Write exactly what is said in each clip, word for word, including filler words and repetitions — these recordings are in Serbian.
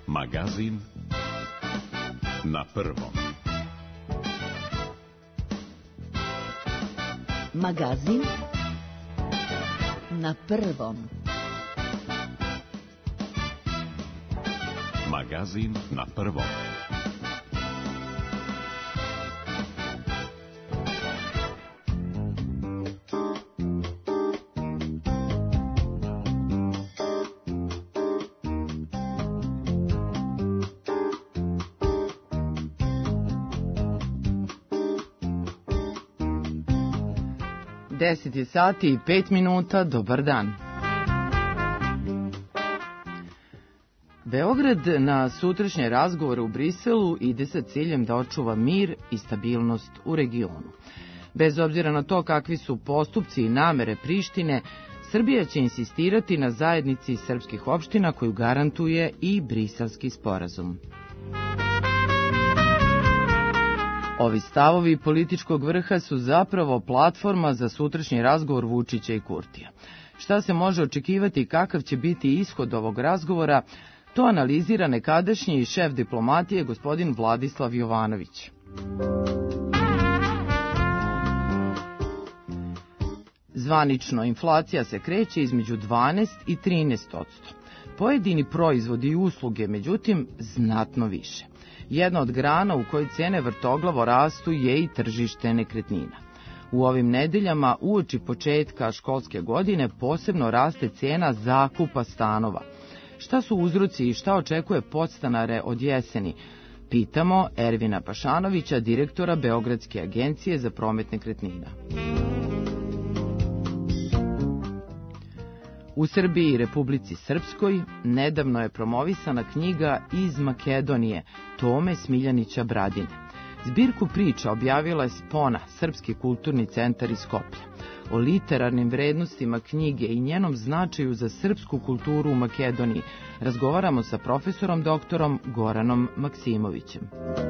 Magazin na prvom. Magazin na prvom. Magazin na prvom. deset je sati i pet minuta, dobar dan. Beograd na sutrašnje razgovore u Briselu ide sa ciljem da očuva mir i stabilnost u regionu. Bez obzira na to kakvi su postupci i namere Prištine, Srbija će insistirati na zajednici srpskih opština koju garantuje i Briselski sporazum. Ovi stavovi političkog vrha su zapravo platforma za sutrašnji razgovor Vučića i Kurtija. Šta se može očekivati i kakav će biti ishod ovog razgovora, to analizira nekadašnji šef diplomatije gospodin Vladislav Jovanović. Zvanično, inflacija se kreće između dvanaest i trinaest posto. Pojedini proizvodi i usluge, međutim, znatno više. Jedna od grana u kojoj cene vrtoglavo rastu je i tržište nekretnina. U ovim nedeljama, uoči početka školske godine, posebno raste cena zakupa stanova. Šta su uzroci i šta očekuje podstanare od jeseni? Pitamo Ervina Pašanovića, direktora Beogradske agencije za promet nekretnina. U Srbiji i Republici Srpskoj nedavno je promovisana knjiga Iz Makedonije Tome Smiljanića Bradine. Zbirku priča objavila je Spona, Srpski kulturni centar iz Skoplja. O literarnim vrednostima knjige i njenom značaju za srpsku kulturu u Makedoniji razgovaramo sa profesorom doktorom Goranom Maksimovićem.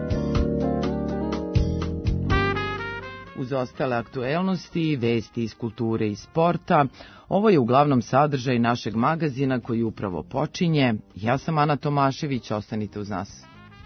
Uz ostale aktuelnosti, vesti iz kulture i sporta, ovo je uglavnom sadržaj našeg magazina koji upravo počinje. Ja sam Ana Tomašević, ostanite uz nas.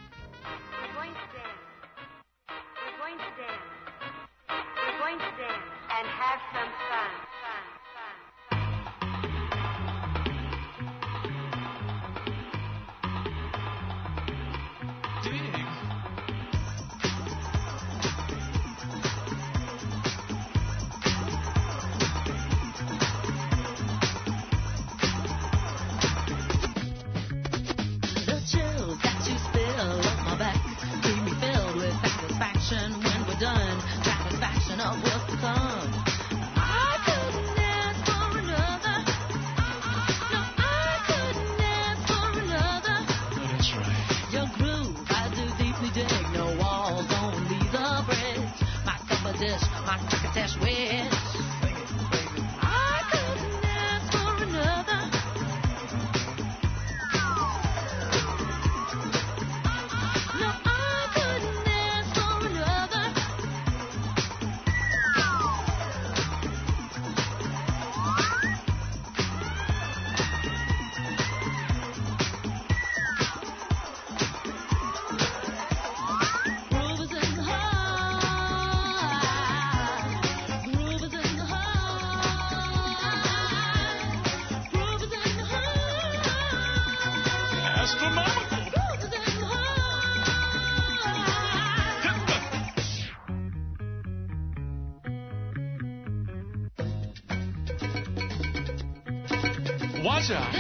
Watch out.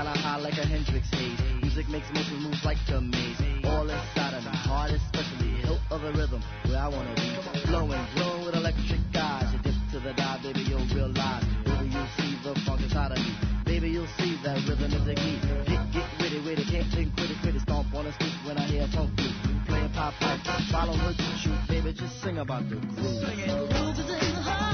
Hendrix haze. Music makes motion moves like the maze. All inside of me, heart especially. flow of the rhythm where I wanna be. Flowing, glowing with electric eyes. You dip to the dive, baby, you'll realize. Baby, you'll see the funk inside of me. Baby, you'll see that rhythm is the key. Get, get witty, witty, can't think, quitty, quitty. Stomp on the street when I hear funk beat. Playing pop pipe, follow her to shoot. Baby, just sing about the groove. Sing it. The groove is in the heart.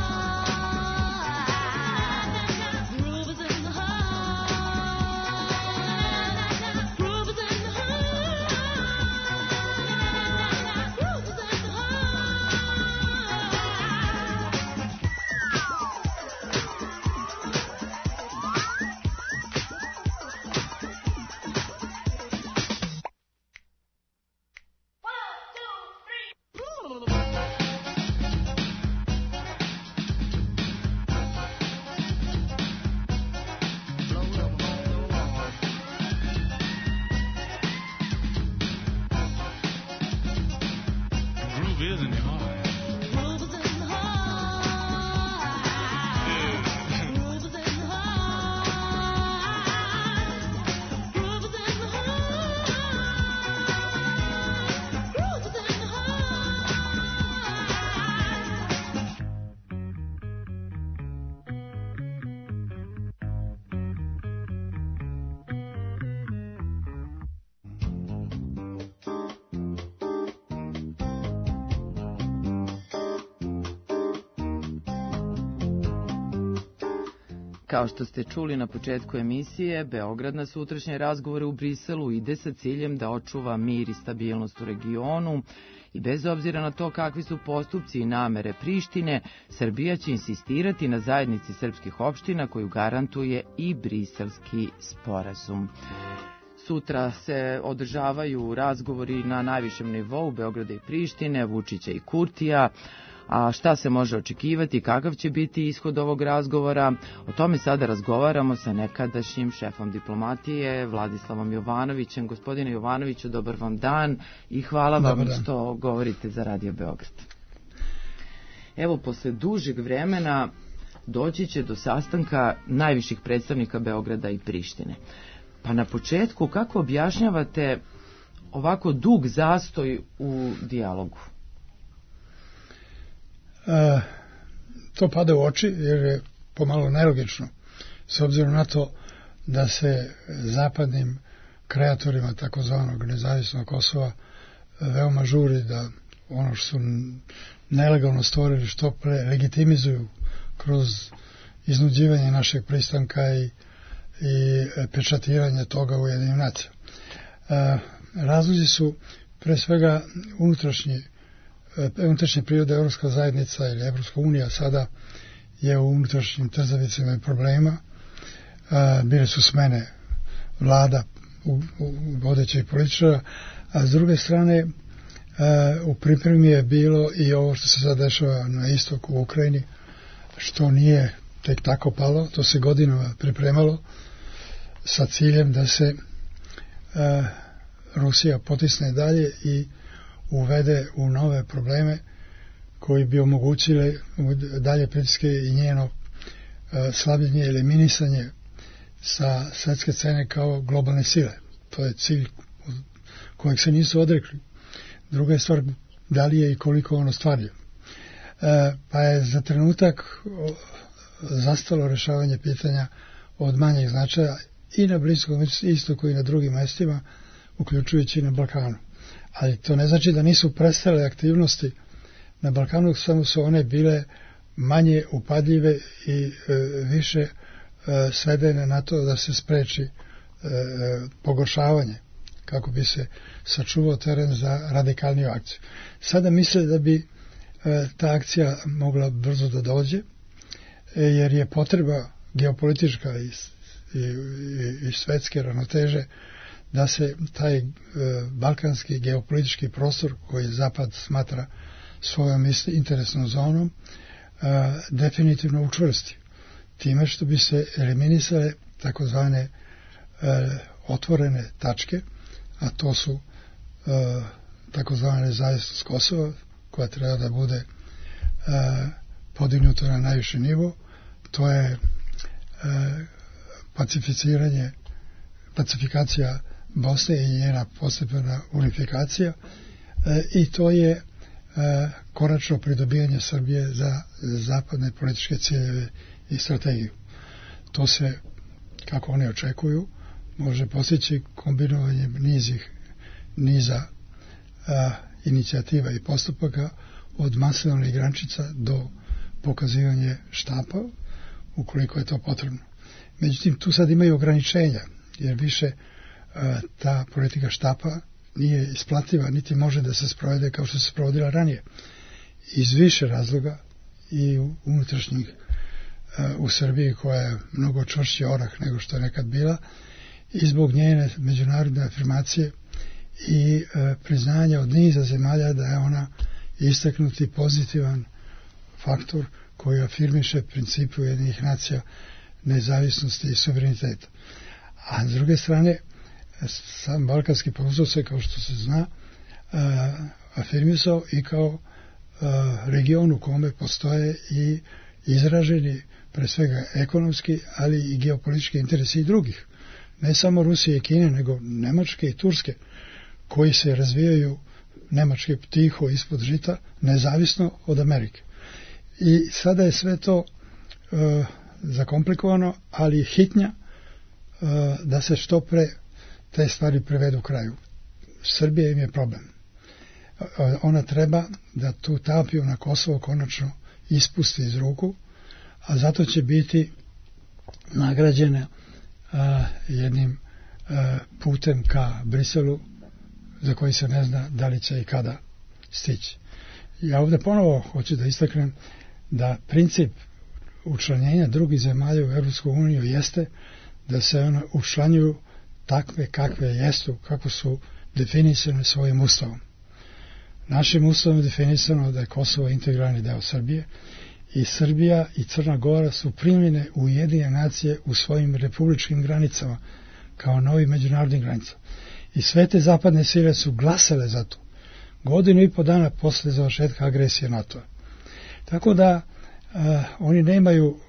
Kao što ste čuli na početku emisije, Beograd na sutrašnje razgovore u Briselu ide sa ciljem da očuva mir i stabilnost u regionu i bez obzira na to kakvi su postupci i namere Prištine, Srbija će insistirati na zajednici srpskih opština koju garantuje i Briselski sporazum. Sutra se održavaju razgovori na najvišem nivou Beograda i Prištine, Vučića i Kurtija. A šta se može očekivati, kakav će biti ishod ovog razgovora, o tome sada razgovaramo sa nekadašnjim šefom diplomatije Vladislavom Jovanovićem. Gospodine Jovanoviću, dobar vam dan i hvala vam što govorite za Radio Beograd. Evo, posle dužeg vremena doći će do sastanka najviših predstavnika Beograda i Prištine. Pa na početku, kako objašnjavate ovako dug zastoj u dijalogu? E, to pada u oči jer je pomalo nelogično s obzirom na to da se zapadnim kreatorima takozvanog nezavisnog Kosova veoma žuri da ono što su nelegalno stvorili što pre legitimizuju kroz iznuđivanje našeg pristanka i, i pečatiranje toga u Ujedinjenim nacijama. E, razlozi su pre svega unutrašnji unutrašnje prirode. Evropska zajednica ili Evropska unija sada je u unutrašnjim trzavicama i problema. E, bile su smene vlada u, u vodećih političara, a s druge strane e, u pripremi je bilo i ovo što se sad dešava na istoku u Ukrajini, što nije tek tako palo, to se godinama pripremalo sa ciljem da se e, Rusija potisne dalje i uvede u nove probleme koji bi omogućili dalje pritiske i njeno e, slabljenje i eliminisanje sa svetske scene kao globalne sile. To je cilj kojeg se nisu odrekli. Druga je stvar da li je i koliko ono stvarljivo. E, pa je za trenutak zastalo rešavanje pitanja od manjeg značaja i na Bliskom istoku i na drugim mestima, uključujući i na Balkanu. Ali to ne znači da nisu prestale aktivnosti na Balkanu, samo su one bile manje upadljive i e, više e, svedene na to da se spreči e, pogoršavanje, kako bi se sačuvao teren za radikalniju akciju. Sada misle da bi e, ta akcija mogla brzo da dođe, e, jer je potreba geopolitička i, i, i, i svetske ravnoteže da se taj e, balkanski geopolitički prostor koji Zapad smatra svojom interesnom zonom e, definitivno učvrsti. Time što bi se eliminisale takozvane e, otvorene tačke, a to su e, takozvana nezavisnost Kosova, koja treba da bude e, podignuta na najviši nivo. To je e, pacificiranje, pacifikacija Bosne i njena postepena unifikacija, i to je konačno pridobijanje Srbije za zapadne političke ciljeve i strategiju. To se, kako oni očekuju, može postići kombinovanjem nizih, niza a, inicijativa i postupaka od masovnih grančica do pokazivanja štapa, ukoliko je to potrebno. Međutim, tu sad imaju ograničenja, jer više a, ta politika štapa nije isplativa, niti može da se sprovede kao što se sprovodila ranije. Iz više razloga i unutrašnjih a, u Srbiji, koja je mnogo čvršći orah nego što je nekad bila, i zbog njene međunarodne afirmacije i e, priznanja od niza zemalja da je ona istaknuti pozitivan faktor koji afirmiše principu Ujedinjenih nacija nezavisnosti i suvereniteta. A s druge strane, sam Balkanski poluzao se, kao što se zna, e, afirmisao i kao e, region u kome postoje i izraženi pre svega ekonomski, ali i geopolitički interesi i drugih. Ne samo Rusije i Kine, nego Nemačke i Turske, koji se razvijaju, Nemačke tiho ispod žita, nezavisno od Amerike. I sada je sve to e, zakomplikovano, ali hitnja e, da se što pre te stvari prevedu kraju. Srbija im je problem. E, ona treba da tu tapiju na Kosovo konačno ispusti iz ruku, a zato će biti nagrađena a, jednim a, putem ka Briselu, za koji se ne zna da li će i kada stići. Ja ovdje ponovo hoću da istaknem da princip učlanjenja drugih zemalja u Evropsku uniju jeste da se ono učlanjuju takve kakve jesu, kako su definisane svojim ustavom. Našim ustavom je definisano da je Kosovo integralni deo Srbije i Srbija i Crna Gora su primljene u Ujedinjene nacije u svojim republičkim granicama kao novi međunarodni granica. I sve te zapadne sile su glasale za to godinu i po dana posle završetka agresije NATO-a. Tako da uh, oni nemaju uh,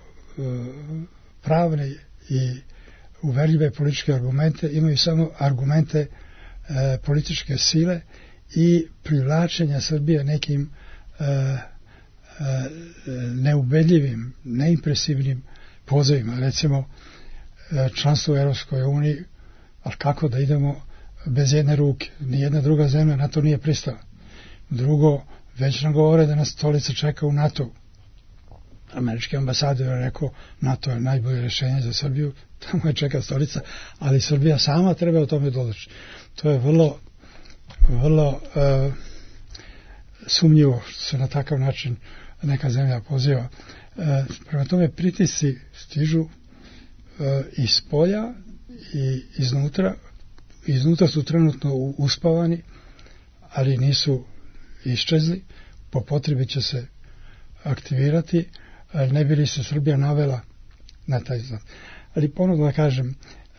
pravne i uverljive političke argumente, imaju samo argumente uh, političke sile i privlačenja Srbije nekim uh, uh, neubedljivim, neimpresivnim pozivima. Recimo, uh, članstvo u Europskoj uniji, ali kako da idemo bez jedne ruke? Nijedna druga zemlja na to nije pristala. Drugo, već nam govore da nas stolica čeka u NATO. Američki ambasador je rekao, NATO je najbolje rješenje za Srbiju, tamo je čeka stolica, ali Srbija sama treba o tome doći. To je vrlo, vrlo uh, sumnjivo što se na takav način neka zemlja poziva. Uh, prema tome pritisci stižu uh, iz polja i iznutra. Iznutra su trenutno uspavani, ali nisu iščezli. Po potrebi će se aktivirati, ne bi li se Srbija navela na taj znak. Ali ponovno da kažem,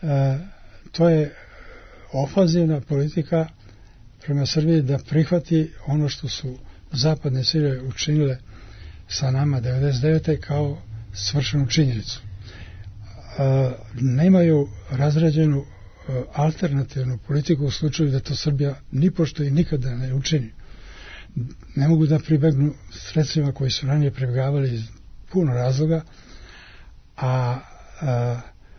to je ofanzivna politika prema Srbiji da prihvati ono što su zapadne sile učinile sa nama devedeset devete kao svršenu činjenicu. Nemaju razrađenu alternativnu politiku u slučaju da to Srbija nipošto i nikada ne učini. Ne mogu da pribegnu sredstvima koji su ranije pribegavali iz puno razloga, a, a, a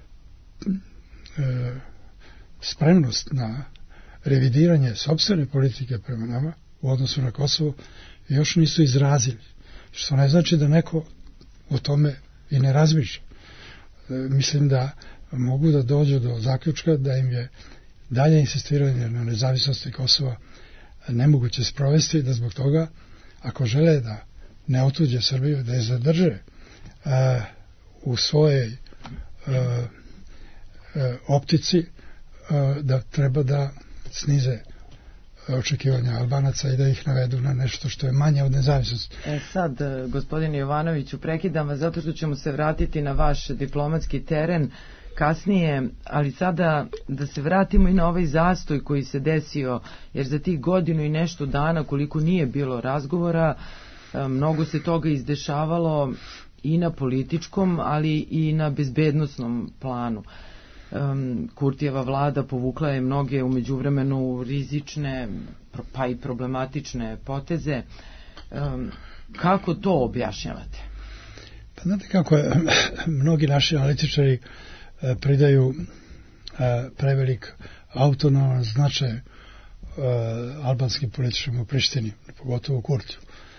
spremnost na revidiranje sopstvene politike prema nama u odnosu na Kosovo još nisu izrazili, što ne znači da neko o tome i ne razmišlja. Mislim da mogu da dođu do zaključka da im je dalje insistiranje na nezavisnosti Kosova nemoguće sprovesti, da zbog toga, ako žele da ne otuđe Srbiju, da je zadrže uh, u svojoj uh, uh, optici, uh, da treba da snize očekivanja Albanaca i da ih navedu na nešto što je manje od nezavisnosti. E sad, gospodine Jovanoviću, prekidam vas zato što ćemo se vratiti na vaš diplomatski teren kasnije, ali sada da se vratimo i na ovaj zastoj koji se desio, jer za tih godinu i nešto dana koliko nije bilo razgovora, mnogo se toga izdešavalo i na političkom, ali i na bezbednosnom planu. Um, Kurtijeva vlada povukla je mnoge u međuvremenu rizične pa i problematične poteze. Um, kako to objašnjavate? Pa znate kako je, mnogi naši analitičari e, pridaju e, prevelik autonoman značaj e, albanskim političarima u Prištini, pogotovo Kurtiju.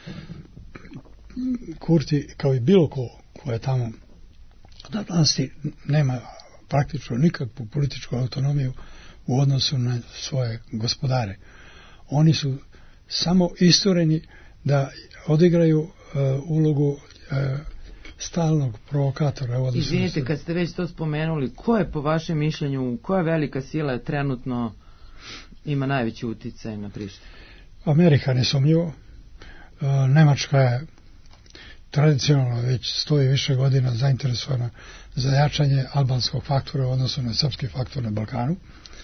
Kurti, kao i bilo ko ko je tamo na vlasti, nema praktično nikakvu političku autonomiju u odnosu na svoje gospodare. Oni su samo istureni da odigraju uh, ulogu uh, stalnog provokatora. Izvinite, kad ste već to spomenuli, ko je po vašem mišljenju, koja velika sila trenutno ima najveći uticaj na Prištinu? Amerika, nesumnjivo. Uh, Nemačka je tradicionalno već stoji više godina zainteresovana za jačanje albanskog faktora u odnosu na srpski faktor na Balkanu.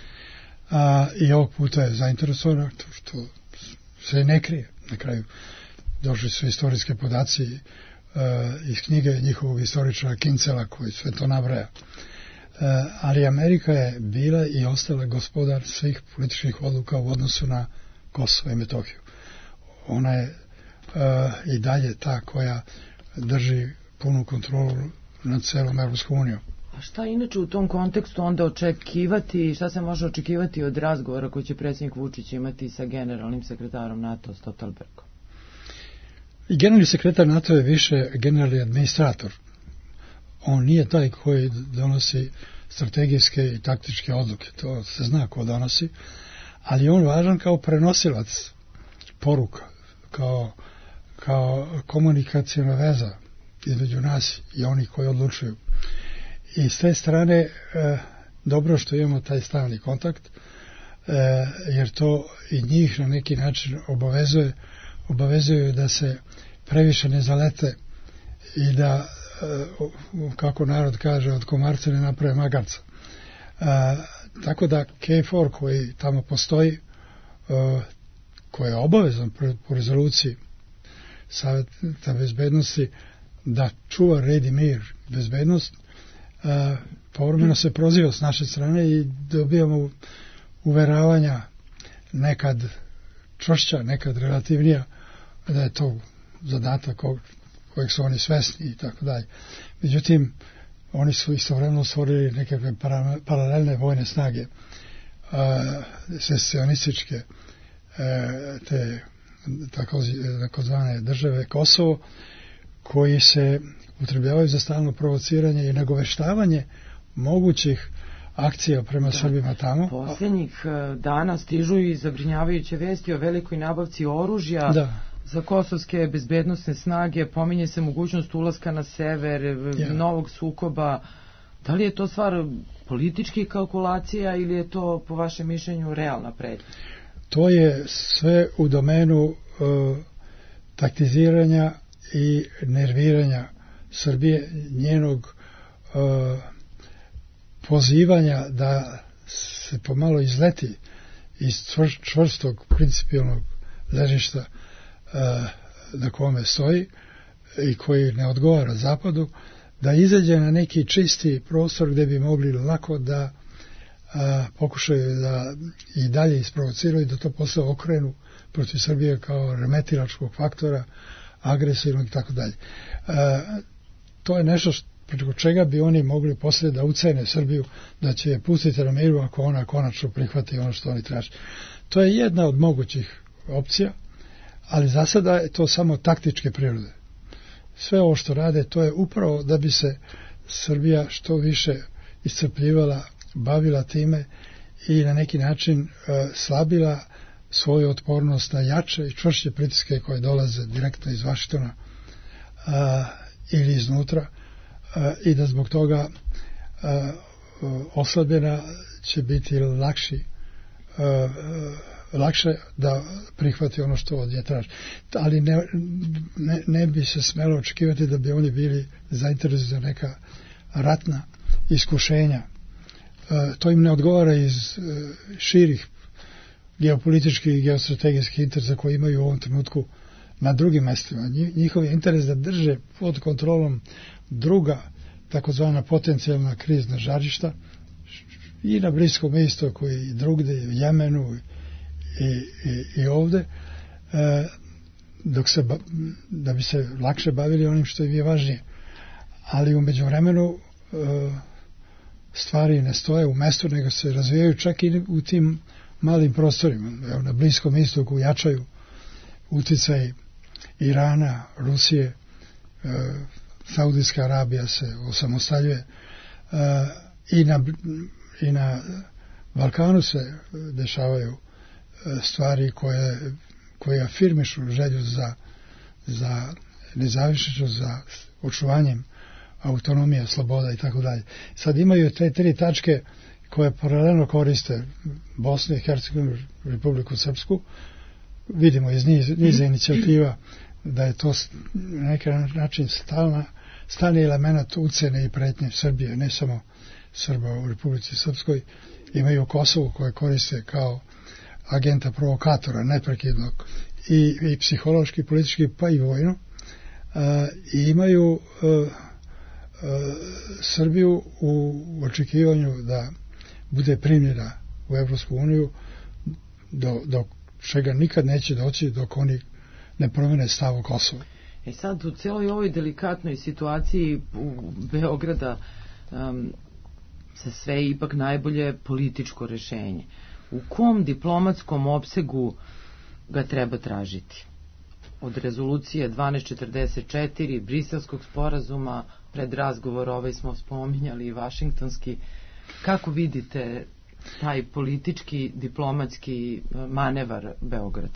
A, I ovog puta je zainteresovana, što se ne krije. Na kraju došli su istorijske podaci uh, iz knjige njihovog istoričara Kincela koji sve to nabraja. Uh, ali Amerika je bila i ostala gospodar svih političkih odluka u odnosu na Kosovo i Metohiju. Ona je uh, i dalje ta koja drži punu kontrolu nad celom Evropskom unijom. A šta inače u tom kontekstu onda očekivati, šta se može očekivati od razgovora koji će predsjednik Vučić imati sa generalnim sekretarom NATO Stoltenbergom? I generalni sekretar NATO je više generalni administrator. On nije taj koji donosi strategijske i taktičke odluke. To se zna ko donosi. Ali on važan kao prenosilac poruka, kao, kao komunikacijna veza između nas i onih koji odlučuju. I s te strane e, dobro što imamo taj stalni kontakt, e, jer to i njih na neki način obavezuje, obavezuju da se previše ne zalete i da, e, kako narod kaže, od komarca ne naprave magarca. E, tako da K four koji tamo postoji, e, koji je obavezan po rezoluciji Saveta bezbednosti da čuva red i mir, bezbednost, Uh, povremeno se proziva s naše strane i dobijamo uveravanja nekad čvršća, nekad relativnija, da je to zadatak kojeg su oni svesni i tako dalje. Međutim, oni su istovremeno stvorili nekakve para, paralelne vojne snage, uh, secesionističke, uh, te takozvane države Kosovo, koji se upotrebljavaju za stalno provociranje i nagoveštavanje mogućih akcija prema da, Srbima tamo. Posljednjih dana stižu i zabrinjavajuće vesti o velikoj nabavci oružja da. za kosovske bezbednosne snage, pominje se mogućnost ulaska na sever, ja. novog sukoba. Da li je to stvar političkih kalkulacija ili je to po vašem mišljenju realna pretnja? To je sve u domenu uh, taktiziranja i nerviranja Srbije, njenog uh, pozivanja da se pomalo izleti iz čvrstog principijalnog ležišta uh, na kome stoji i koji ne odgovara zapadu, da izađe na neki čisti prostor gdje bi mogli lako da uh, pokušaju da i dalje isprovociraju, da to posle okrenu protiv Srbije kao remetilačkog faktora, agresivnog i tako dalje. To je nešto preko čega bi oni mogli poslije da ucene Srbiju, da će je pustiti na miru ako ona konačno prihvati ono što oni traže. To je jedna od mogućih opcija, ali za sada je to samo taktičke prirode. Sve ovo što rade, to je upravo da bi se Srbija što više iscrpljivala, bavila time i na neki način uh, slabila svoju otpornost na jače i čvršće pritiske koje dolaze direktno iz Vašingtona uh, ili iznutra uh, i da zbog toga uh, oslabljena će biti lakši uh, uh, lakše da prihvati ono što od nje traži. Ali ne, ne, ne bi se smelo očekivati da bi oni bili zainteresovani za neka ratna iskušenja. Uh, to im ne odgovara iz uh, širih geopolitičkih i geostrategijskih interesa koji imaju u ovom trenutku na drugim mestima. Njihov je interes da drže pod kontrolom druga takozvana potencijalna krizna žarišta, i na Bliskom istoku i drugde, i u Jemenu i, i, i ovde, e, dok se, da bi se lakše bavili onim što im je važnije. Ali u međuvremenu e, stvari ne stoje u mestu, nego se razvijaju čak i u tim malim prostorima. Evo, na Bliskom istoku jačaju uticaj Irana, Rusije, e, Saudijska Arabija se osamostaljuje, e, i, na, i na Balkanu se dešavaju stvari koje, koje afirmišu želju za, za nezavisnošću, za očuvanjem autonomije, sloboda i tako dalje. Sad imaju te tri tačke koje paralelno koriste Bosnu i Hercegovinu, Republiku Srpsku. Vidimo iz niz, niza inicijativa da je to na neki način stalna, stalni element ucene i pretnje Srbije, ne samo Srba u Republici Srpskoj. Imaju Kosovo koje koriste kao agenta provokatora neprekidnog i, i psihološki, politički, pa i vojno. E, i imaju e, e, Srbiju u očekivanju da bude primljena u Evropsku uniju, do, do čega nikad neće doći dok oni ne promene stav o Kosovu. E sad, u cijeloj ovoj delikatnoj situaciji u Beograda um, se sve ipak najbolje političko rešenje. U kom diplomatskom opsegu ga treba tražiti? Od rezolucije dvanaest četrdeset četiri, Briselskog sporazuma, pred razgovor ovaj smo spominjali i Vašingtonski. Kako vidite taj politički, diplomatski manevar Beograda?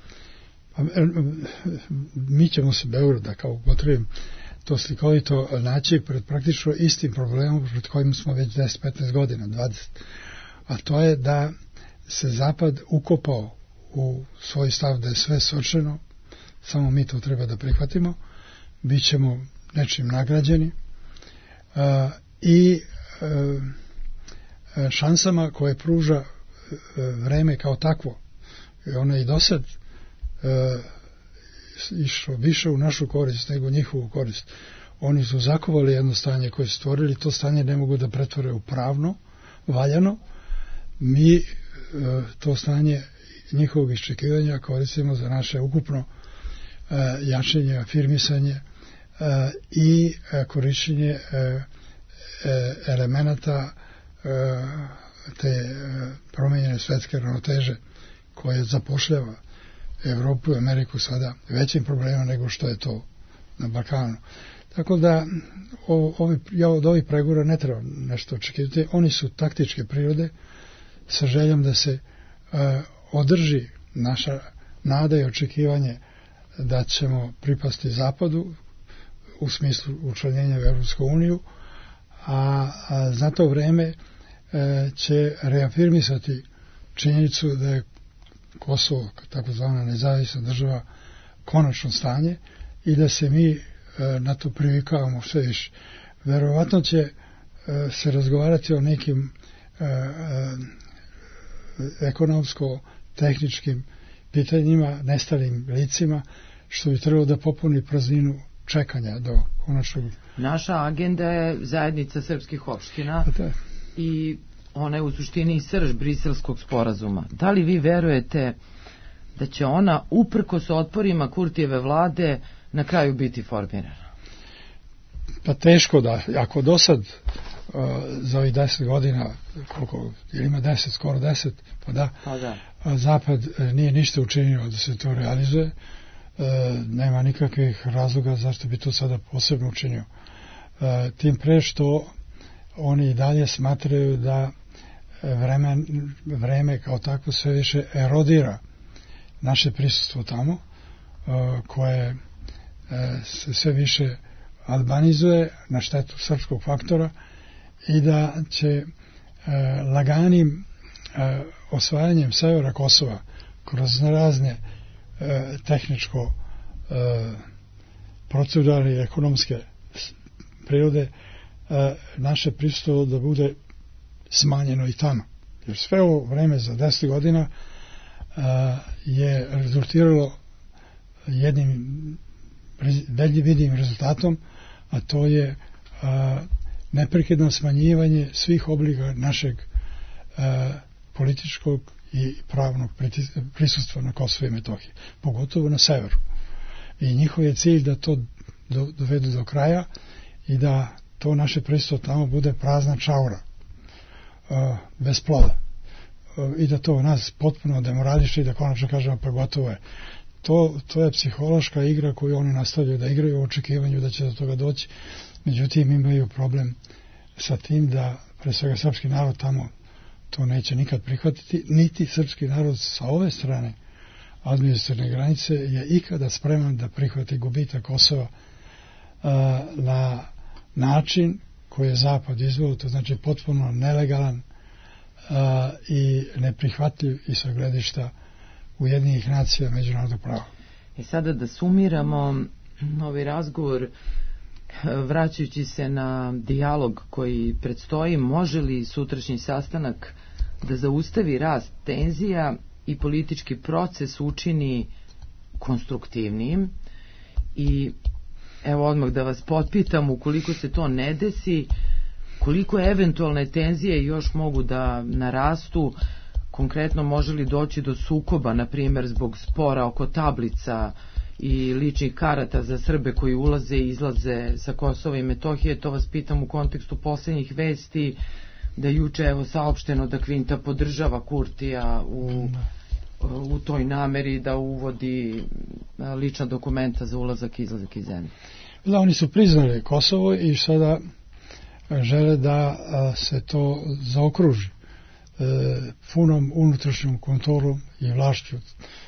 Mi ćemo se Beograda, kao upotrebim to slikovito, naći pred praktično istim problemom pred kojim smo već deset petnaest godina, dvadeset. A to je da se Zapad ukopao u svoj stav da je sve svršeno, samo mi to treba da prihvatimo, bit ćemo nečim nagrađeni, uh, i uh, šansama koje pruža uh, vreme kao takvo. I ono i do sad uh, išlo više u našu korist nego njihovu korist. Oni su zakovali jedno stanje koje su stvorili, to stanje ne mogu da pretvore u pravno, valjano. Mi to stanje njihovog iščekivanja koristimo za naše ukupno uh, jačenje, afirmisanje uh, i uh, korišćenje uh, uh, elemenata uh, te uh, promenjene svetske ravnoteže koje zapošljava Evropu i Ameriku sada većim problemima nego što je to na Balkanu. Tako da o, ovi, ja od ovih pregovora ne treba nešto očekivati. Oni su taktičke prirode sa željom da se uh, održi naša nada i očekivanje da ćemo pripasti Zapadu u smislu učlanjenja u Evropsku uniju, a, a za to vreme uh, će reafirmisati činjenicu da je Kosovo, takozvana nezavisna država, konačno stanje i da se mi uh, na to privikavamo sve više. Verovatno će uh, se razgovarati o nekim uh, uh, ekonomsko-tehničkim pitanjima, nestalim licima, što bi trebalo da popuni prazninu čekanja do konačnog. Naša agenda je zajednica srpskih opština i ona je u suštini srž Briselskog sporazuma. Da li vi verujete da će ona uprkos otporima Kurtijeve vlade na kraju biti formirana? Pa teško da. Ako do sad Uh, za ovih deset godina, koliko, ili ima deset, skoro deset, pa da, pa da. Zapad uh, nije ništa učinio da se to realizuje, uh, nema nikakvih razloga zašto bi to sada posebno učinio. Uh, tim pre što oni i dalje smatraju da vreme, vreme kao takvo sve više erodira naše prisustvo tamo, uh, koje uh, se sve više albanizuje na štetu srpskog faktora i da će e, laganim e, osvajanjem severa Kosova kroz razne e, tehničko e, proceduralne i ekonomske prirode e, naše prisustvo da bude smanjeno i tamo. Jer sve ovo vreme za deset godina e, je rezultiralo jednim vidim rezultatom, a to je a, neprekidno smanjivanje svih oblika našeg e, političkog i pravnog prisustva na Kosovo i Metohiji, pogotovo na severu. I njihov je cilj da to do, dovedu do kraja i da to naše prisustvo tamo bude prazna čaura, e, bez ploda. E, I da to nas potpuno demorališe i da konačno kažemo pa gotovo je. To, to je psihološka igra koju oni nastavljaju da igraju u očekivanju da će do toga doći. Međutim, imaju problem sa tim da, pre svega, srpski narod tamo to neće nikad prihvatiti, niti srpski narod sa ove strane administrativne granice je ikada spreman da prihvati gubitak Kosova a, na način koji je Zapad izveo, to znači potpuno nelegalan a, i neprihvatljiv i sa gledišta Ujedinjenih nacija međunarodnog prava. I sada da sumiramo ovaj razgovor, vraćajući se na dijalog koji predstoji, može li sutrašnji sastanak da zaustavi rast tenzija i politički proces učini konstruktivnijim? I evo odmah da vas potpitam, ukoliko se to ne desi, koliko eventualne tenzije još mogu da narastu? Konkretno, može li doći do sukoba, na primjer zbog spora oko tablica i ličnih karata za Srbe koji ulaze i izlaze sa Kosova i Metohije? To vas pitam u kontekstu posljednjih vesti da juče evo saopšteno da Kvinta podržava Kurtija u, u toj nameri da uvodi lična dokumenta za ulazak i izlazak iz zemlje. Da, oni su priznali Kosovo i sada žele da se to zaokruži e, punom unutrašnjom kontrolom i vlašću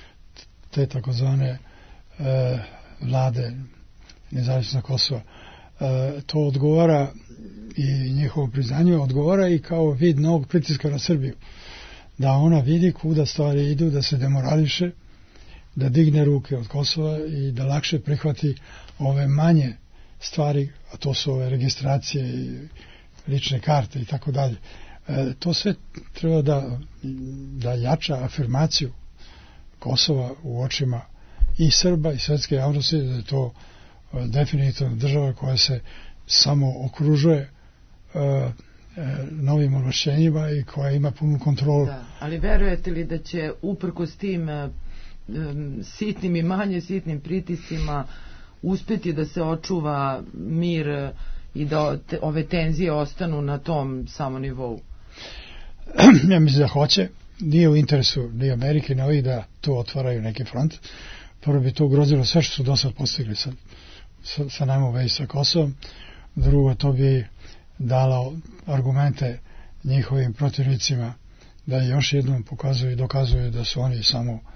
te takozvane e, vlade nezavisnog Kosova. E, to odgovara i njihovo priznanje odgovara i kao vid novog pritiska na Srbiju, da ona vidi kuda stvari idu, da se demorališe, da digne ruke od Kosova i da lakše prihvati ove manje stvari, a to su ove registracije i lične karte i tako dalje. To sve treba da, da jača afirmaciju Kosova u očima i Srba i svetske javnosti, da je to definitivno država koja se samo okružuje uh, uh, novim ovlašćenjima i koja ima punu kontrolu. Da, ali verujete li da će uprkos tim uh, um, sitnim i manje sitnim pritiscima uspjeti da se očuva mir i da te, ove tenzije ostanu na tom samo nivou? Ja mislim da hoće. Nije u interesu ni Amerike ni ovih da to otvaraju neki front. Prvo bi to ugrozilo sve što su do sad postigli sa, sa, sa nama u vezi sa Kosovom. Drugo, to bi dalo argumente njihovim protivnicima da još jednom pokazuju i dokazuju da su oni samo uh,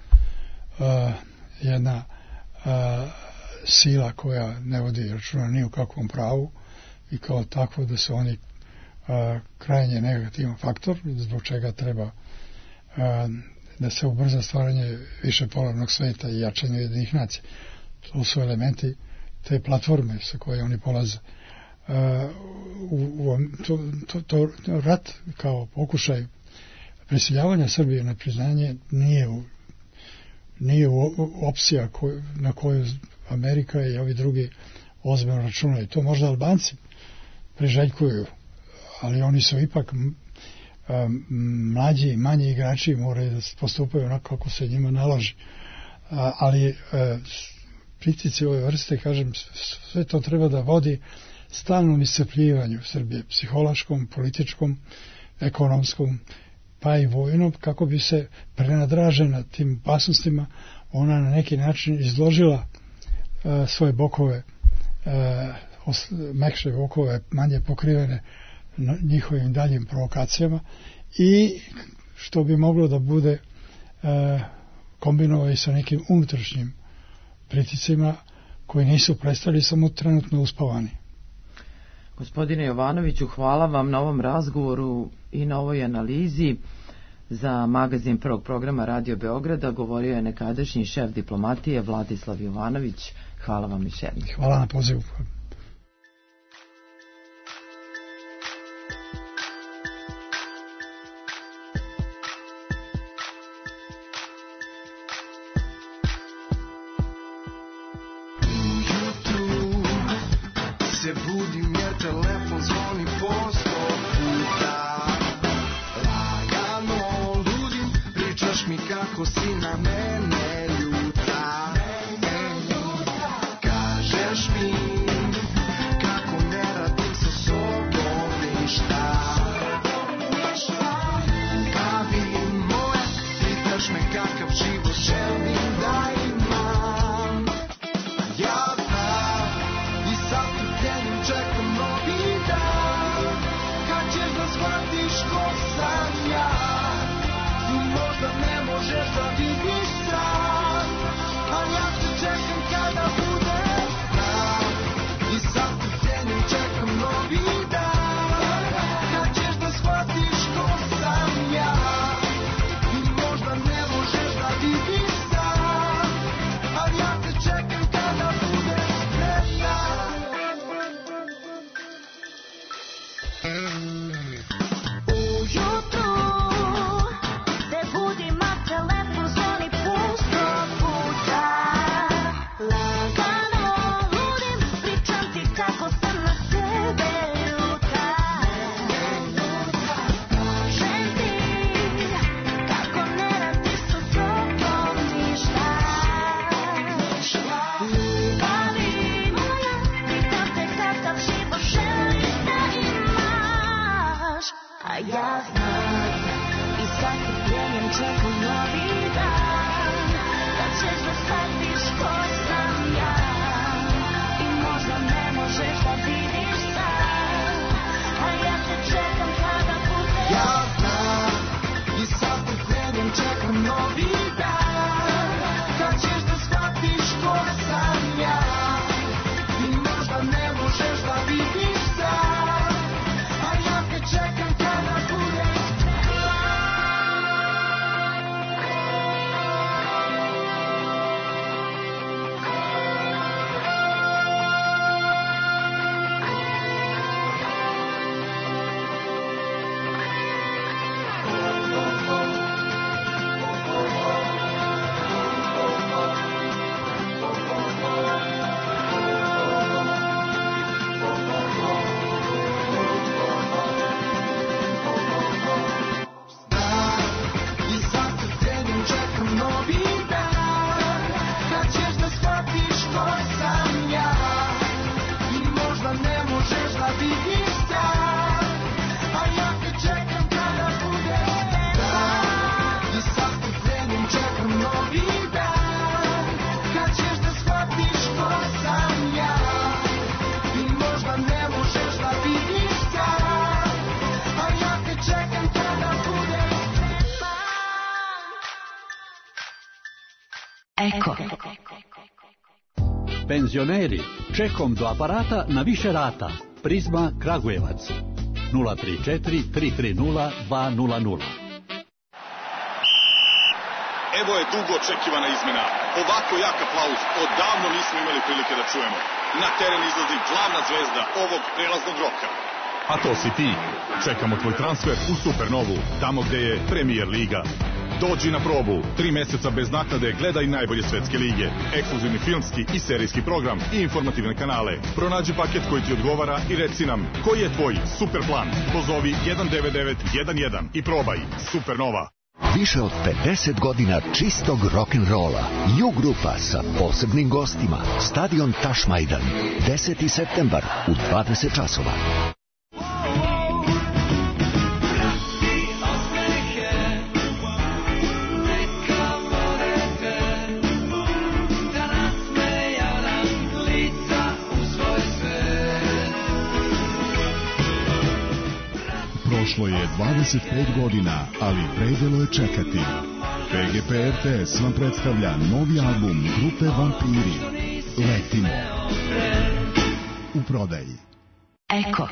jedna uh, sila koja ne vodi računa ni u kakvom pravu i kao takvo da su oni uh, krajnje negativan faktor, zbog čega treba uh, da se ubrza stvaranje više polarnog sveta i jačanje Ujedinjenih nacija. To su elementi te platforme sa koje oni polaze. Uh, u, u, to, to, to, to rat kao pokušaj prisiljavanja Srbije na priznanje nije u, nije u, u opcija koju, na koju Amerika i ovi drugi ozbiljno računaju. To možda Albanci priželjkuju, ali oni su ipak um, mlađi i manji igrači, moraju da postupaju onako kako se njima naloži. Uh, ali uh, pritici ove vrste, kažem, sve to treba da vodi stalnom iscrpljivanju Srbije, psihološkom, političkom, ekonomskom, pa i vojnom, kako bi se prenadražena tim opasnostima ona na neki način izložila uh, svoje bokove, uh, os, mekše bokove, manje pokrivene njihovim daljim provokacijama i što bi moglo da bude uh, kombinovano i sa nekim unutrašnjim priticima koji nisu prestali, samo trenutno uspavani. Gospodine Jovanoviću, hvala vam na ovom razgovoru i na ovoj analizi. Za magazin Prvog programa Radio Beograda govorio je nekadašnji šef diplomatije Vladislav Jovanović. Hvala vam još jednom. Hvala na pozivu. Budim jer telefon zvoni po sto puta. Laga Pitaš mi kako si na mene ljuta, kažeš mi kako ne radim sa sobom ništa. Ljubavi moja, pitaš me kakav život želim da imam. Ja znam i sad tu krenim, čekam novi dan. Kad ćeš da shvatiš ko sam ja, možda ne možeš da vidiš sad, ali ja te čekam kada bude dan. I sad tu krenim, čekam novi dan. Kad ćeš da shvatiš ko sam ja, i možda ne možeš da vidiš sad, ali ja te čekam kada bude sretna. Ujutru se budim, a telefon zvoni pusto puta. Lagano ludim, pričam ti kako sam na sebe ljuta. Kažem ti kako ne radi sa sobom ništa. Ljubavi moja, pitam te kakav život želiš da imaš. A ja znam i sad ti krenem, čekam novi dan. Kad ćeš da shvatiš ko sam ja, i možda ne možeš da vidiš sad, a ja te čekam kada bude. Ja znam i sad tu krenem, čekam novi dan. Kad ćeš da shvatiš ko sam ja, i možda ne možeš da vidiš sad, a ja te čekam kada bude. I sad tu krenem, čekam novi dan. Kad ćeš da shvatiš ko sam ja, i možda ne možeš da vidiš sad, a ja te čekam kada bude dan. I sad tu krenem, čekam novi dan. Kad ćeš da shvatiš ko sam ja, i možda ne možeš da vidiš sad, a ja te čekam kada bude. Eko. Penzioneri, čekom do aparata na više rata. Prizma Kragujevac. nula tri četiri tri tri nula dva nula nula. Evo je dugo očekivana izmena. Ovako jak aplauz odavno nismo imali prilike da čujemo. Na teren izlazi glavna zvezda ovog prelaznog roka. A to si ti. Čekamo tvoj transfer u Supernovu, tamo gde je Premier Liga. Dođi na probu, tri meseca bez naknade, gledaj najbolje svetske lige, ekskluzivni filmski i serijski program i informativne kanale. Pronađi paket koji ti odgovara i reci nam koji je tvoj super plan. Pozovi jedan devet devet jedan jedan i probaj Supernova. Više od pedeset godina čistog rock'n'rolla. Ju grupa sa posebnim gostima. Stadion Tašmajdan. deseti septembar u dvadeset časova. Prošlo je dvadeset pet godina, ali vredelo je čekati. P G P R T S vam predstavlja novi album grupe Vampiri. Letimo. U prodaji. Eko.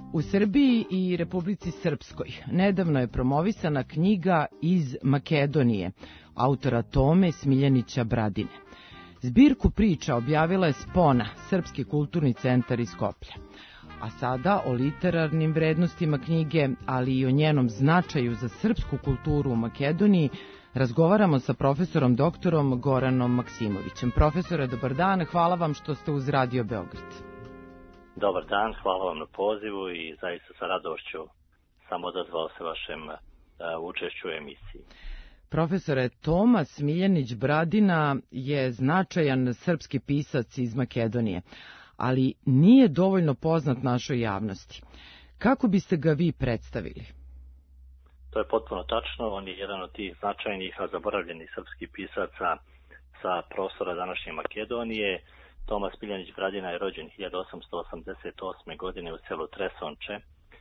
U Srbiji i Republici Srpskoj nedavno je promovisana knjiga Iz Makedonije, autora Tome Smiljanića Bradine. Zbirku priča objavila je Spona, Srpski kulturni centar iz Skoplja. A sada o literarnim vrednostima knjige, ali i o njenom značaju za srpsku kulturu u Makedoniji, razgovaramo sa profesorom doktorom Goranom Maksimovićem. Profesore, dobar dan, hvala vam što ste uz Radio Beograd. Dobar dan, hvala vam na pozivu i zaista sa radošću sam odazvao se vašem uh, učešću u emisiji. Profesore, Toma Smiljanić Bradina je značajan srpski pisac iz Makedonije, ali nije dovoljno poznat našoj javnosti. Kako biste ga vi predstavili? To je potpuno tačno, on je jedan od tih značajnih, a zaboravljenih srpskih pisaca sa prostora današnje Makedonije. Toma Smiljanić Bradina je rođen hiljadu osamsto osamdeset osme. godine u selu Tresonče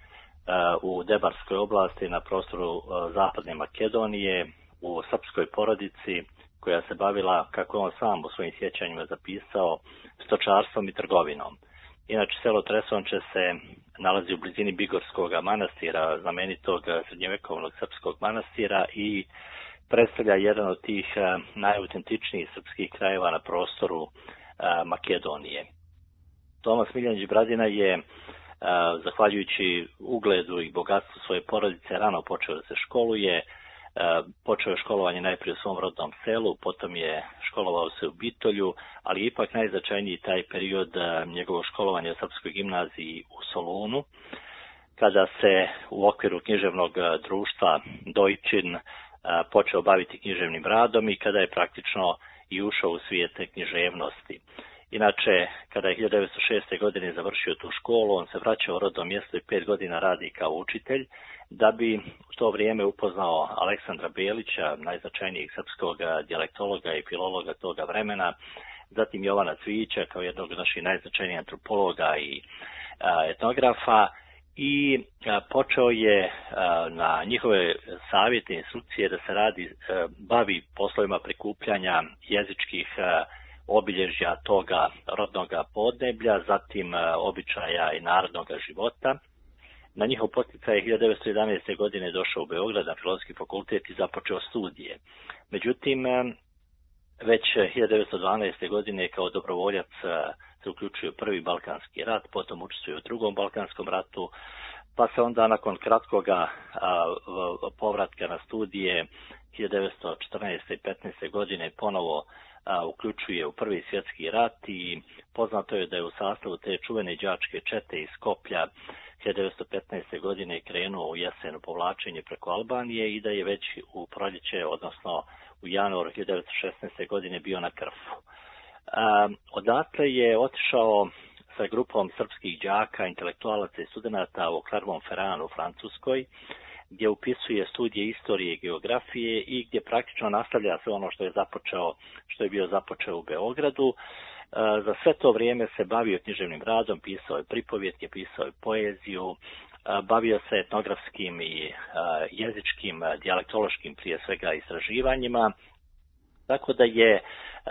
u Debarskoj oblasti na prostoru zapadne Makedonije, u srpskoj porodici koja se bavila, kako je on sam u svojim sjećanjima zapisao, stočarstvom i trgovinom. Inače, selo Tresonče se nalazi u blizini Bigorskog manastira, znamenitog srednjevekovnog srpskog manastira, i predstavlja jedan od tih najautentičnijih srpskih krajeva na prostoru Makedonije. Toma Smiljanić Bradina je, zahvaljujući ugledu i bogatstvu svoje porodice, rano počeo da se školuje. Počeo je školovanje najprije u svom rodnom selu, potom je školovao se u Bitolju, ali ipak najznačajniji taj period njegovog školovanja u Srpskoj gimnaziji u Solunu, kada se u okviru književnog društva Dojčin počeo baviti književnim radom i kada je praktično i ušao u svijete književnosti. Inače, kada je hiljadu devetsto šeste. godine završio tu školu, on se vraćao u rodno mjesto i pet godina radi kao učitelj, da bi u to vrijeme upoznao Aleksandra Belića, najznačajnijeg srpskog dijalektologa i filologa toga vremena, zatim Jovana Cvijića kao jednog od naših najznačajnijih antropologa i etnografa, i počeo je na njihove savjete i instrukcije da se radi, bavi poslovima prikupljanja jezičkih obilježja toga rodnoga podneblja, zatim običaja i narodnog života. Na njihov poticaj je hiljadu devetsto jedanaeste. godine došao u Beograd na Filozofski fakultet i započeo studije. Međutim, već hiljadu devetsto dvanaeste. godine kao dobrovoljac se uključio u prvi Balkanski rat, potom učestvuje u drugom Balkanskom ratu, pa se onda nakon kratkoga povratka na studije hiljadu devetsto četrnaeste. i petnaeste. godine ponovo a, uključuje u prvi svjetski rat, i poznato je da je u sastavu te čuvene đačke čete iz Skoplja hiljadu devetsto petnaeste. godine krenuo u jesenu povlačenje preko Albanije i da je već u proljeće, odnosno u januaru hiljadu devetsto šesnaeste. godine bio na Krfu. A, odatle je otišao sa grupom srpskih đaka, intelektualaca i studenata u Clermont-Ferrand u Francuskoj, gdje upisuje studije istorije i geografije i gdje praktično nastavlja sve ono što je započeo, što je bio započeo u Beogradu. Za sve to vrijeme se bavio književnim radom, pisao je pripovjetke, pisao je poeziju, bavio se etnografskim i jezičkim, dijalektološkim prije svega istraživanjima, tako da je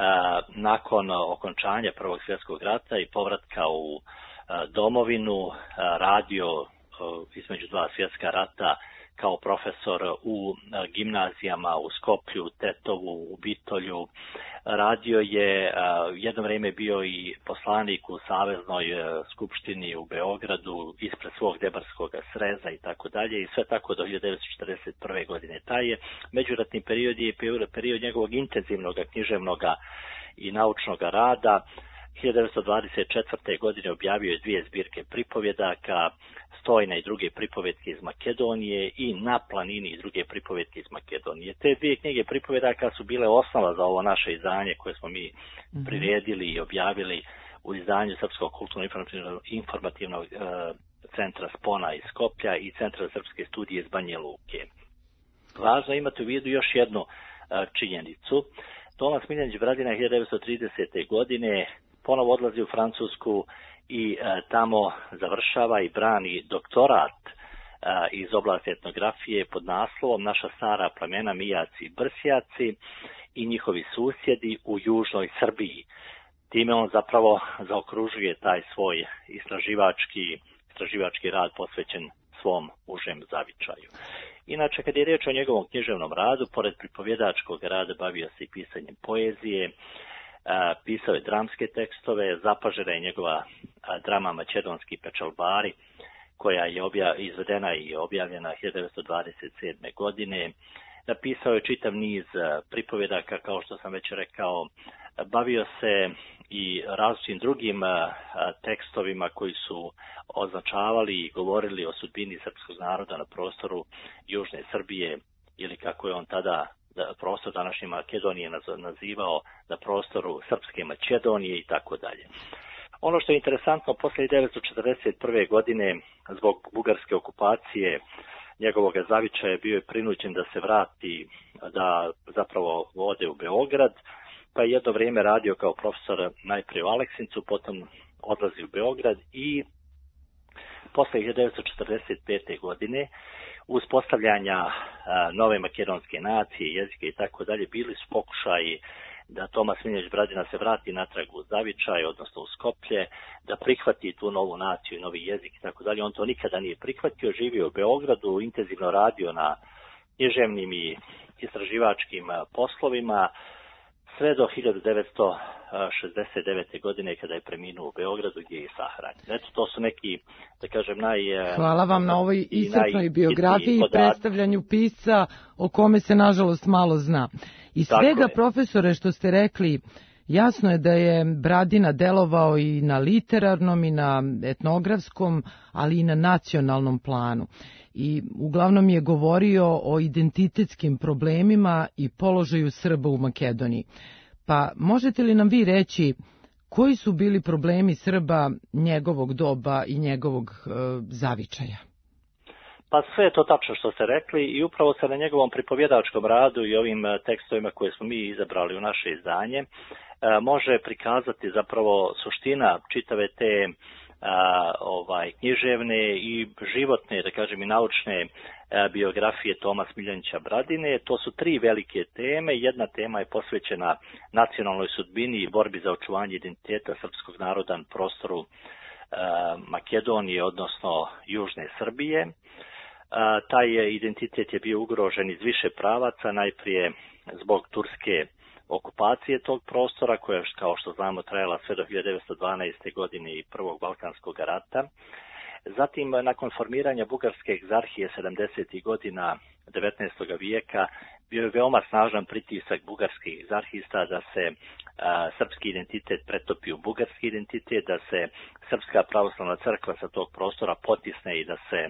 nakon okončanja Prvog svjetskog rata i povratka u domovinu radio između dva svjetska rata kao profesor u gimnazijama u Skoplju, Tetovu, u Bitolju. Radio je, jedno vrijeme bio i poslanik u Saveznoj skupštini u Beogradu ispred svog debarskog sreza i tako dalje, i sve tako do hiljadu devetsto četrdeset prve. godine. Taj je međuratni period je period njegovog intenzivnog književnog i naučnog rada. hiljadu devetsto dvadeset četvrte. godine objavio je dvije zbirke pripovjedaka, Stojne i druge pripovjetke iz Makedonije i Na planini i druge pripovjetke iz Makedonije. Te dvije knjige pripovjedaka su bile osnova za ovo naše izdanje koje smo mi priredili i objavili u izdanju Srpskog kulturno-informativnog e, centra Spona iz Skoplja i Centra srpske studije iz Banja Luke. Važno je imati u vidu još jednu e, činjenicu. Toma Smiljanić Bradina hiljadu devetsto tridesete. godine ponovo odlazi u Francusku i e, tamo završava i brani doktorat e, iz oblasti etnografije pod naslovom Naša stara plemena Mijaci i Brsjaci i njihovi susjedi u južnoj Srbiji. Time on zapravo zaokružuje taj svoj istraživački istraživački rad posvećen svom užem zavičaju. Inače, kad je riječ o njegovom književnom radu, pored pripovjedačkog rada bavio se i pisanjem poezije, pisao je dramske tekstove, zapažena je njegova drama Makedonski pečalbari, koja je obja, izvedena i objavljena hiljadu devetsto dvadeset sedme. godine. Napisao je čitav niz pripovjedaka, kao što sam već rekao, bavio se i različitim drugim tekstovima koji su označavali i govorili o sudbini srpskog naroda na prostoru Južne Srbije, ili kako je on tada prostor današnje Makedonije nazivao, na prostoru Srpske Makedonije i tako dalje. Ono što je interesantno, posle hiljadu devetsto četrdeset prve. godine, zbog bugarske okupacije njegovog zavičaja, bio je prinuđen da se vrati, da zapravo ode u Beograd, pa je jedno vrijeme radio kao profesor najprije u Aleksincu, potom odlazi u Beograd i posle hiljadu devetsto četrdeset pete. godine uspostavljanja nove makedonske nacije, jezike i tako dalje, bili su pokušaji da Toma Smiljanić Bradina se vrati natrag u zavičaj, odnosno u Skoplje, da prihvati tu novu naciju i novi jezik i tako dalje. On to nikada nije prihvatio, živio u Beogradu, intenzivno radio na književnim i istraživačkim poslovima, sve do hiljadu devetsto šezdeset devete. godine kada je preminuo u Beogradu, gdje je sahranjen. Eto, to su neki, da kažem, naj... Hvala vam na ovoj iscrpnoj biografiji i predstavljanju pisca o kome se nažalost malo zna. I svega, profesore, što ste rekli, jasno je da je Bradina delovao i na literarnom i na etnografskom, ali i na nacionalnom planu. I uglavnom je govorio o identitetskim problemima i položaju Srba u Makedoniji. Pa možete li nam vi reći koji su bili problemi Srba njegovog doba i njegovog e, zavičaja? Pa sve je to tačno što ste rekli i upravo se na njegovom pripovjedačkom radu i ovim tekstovima koje smo mi izabrali u naše izdanje može prikazati zapravo suština čitave te a, ovaj književne i životne, da kažem i naučne a, biografije Toma Smiljanića Bradine. To su tri velike teme. Jedna tema je posvećena nacionalnoj sudbini i borbi za očuvanje identiteta srpskog naroda na prostoru a, Makedonije, odnosno Južne Srbije. A, taj identitet je bio ugrožen iz više pravaca, najprije zbog turske okupacije tog prostora, koja je, kao što znamo, trajala sve do hiljadu devetsto dvanaeste. godine i prvog Balkanskog rata. Zatim, nakon formiranja Bugarske egzarhije sedamdesetih godina devetnaestog vijeka, bio je veoma snažan pritisak bugarskih egzarhista da se a, srpski identitet pretopi u bugarski identitet, da se Srpska pravoslavna crkva sa tog prostora potisne i da se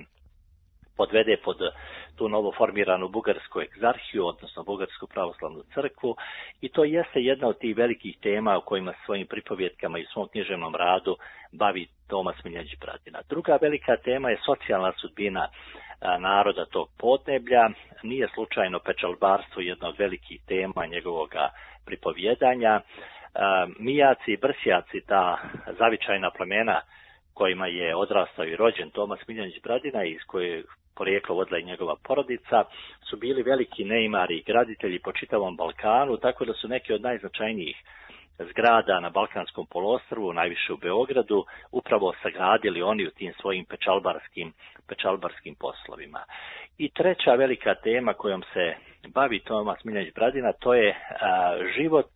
podvede pod tu novo formiranu bugarsku egzarhiju, odnosno bugarsku pravoslavnu crkvu, i to jeste jedna od tih velikih tema o kojima svojim pripovjetkama i svom književnom radu bavi Toma Smiljanić Bradina. Druga velika tema je socijalna sudbina a, naroda tog podneblja. Nije slučajno pečalbarstvo jedna od velikih tema njegovog pripovjedanja. A, Mijaci i Brsjaci, ta zavičajna plemena kojima je odrastao i rođen Toma Smiljanić Bradina, iz koje porijeklo vodila i njegova porodica, su bili veliki neimari i graditelji po čitavom Balkanu, tako da su neki od najznačajnijih zgrada na Balkanskom poluostrvu, najviše u Beogradu, upravo sagradili oni u tim svojim pečalbarskim, pečalbarskim poslovima. I treća velika tema kojom se bavi Toma Smiljanić Bradina, to je a, život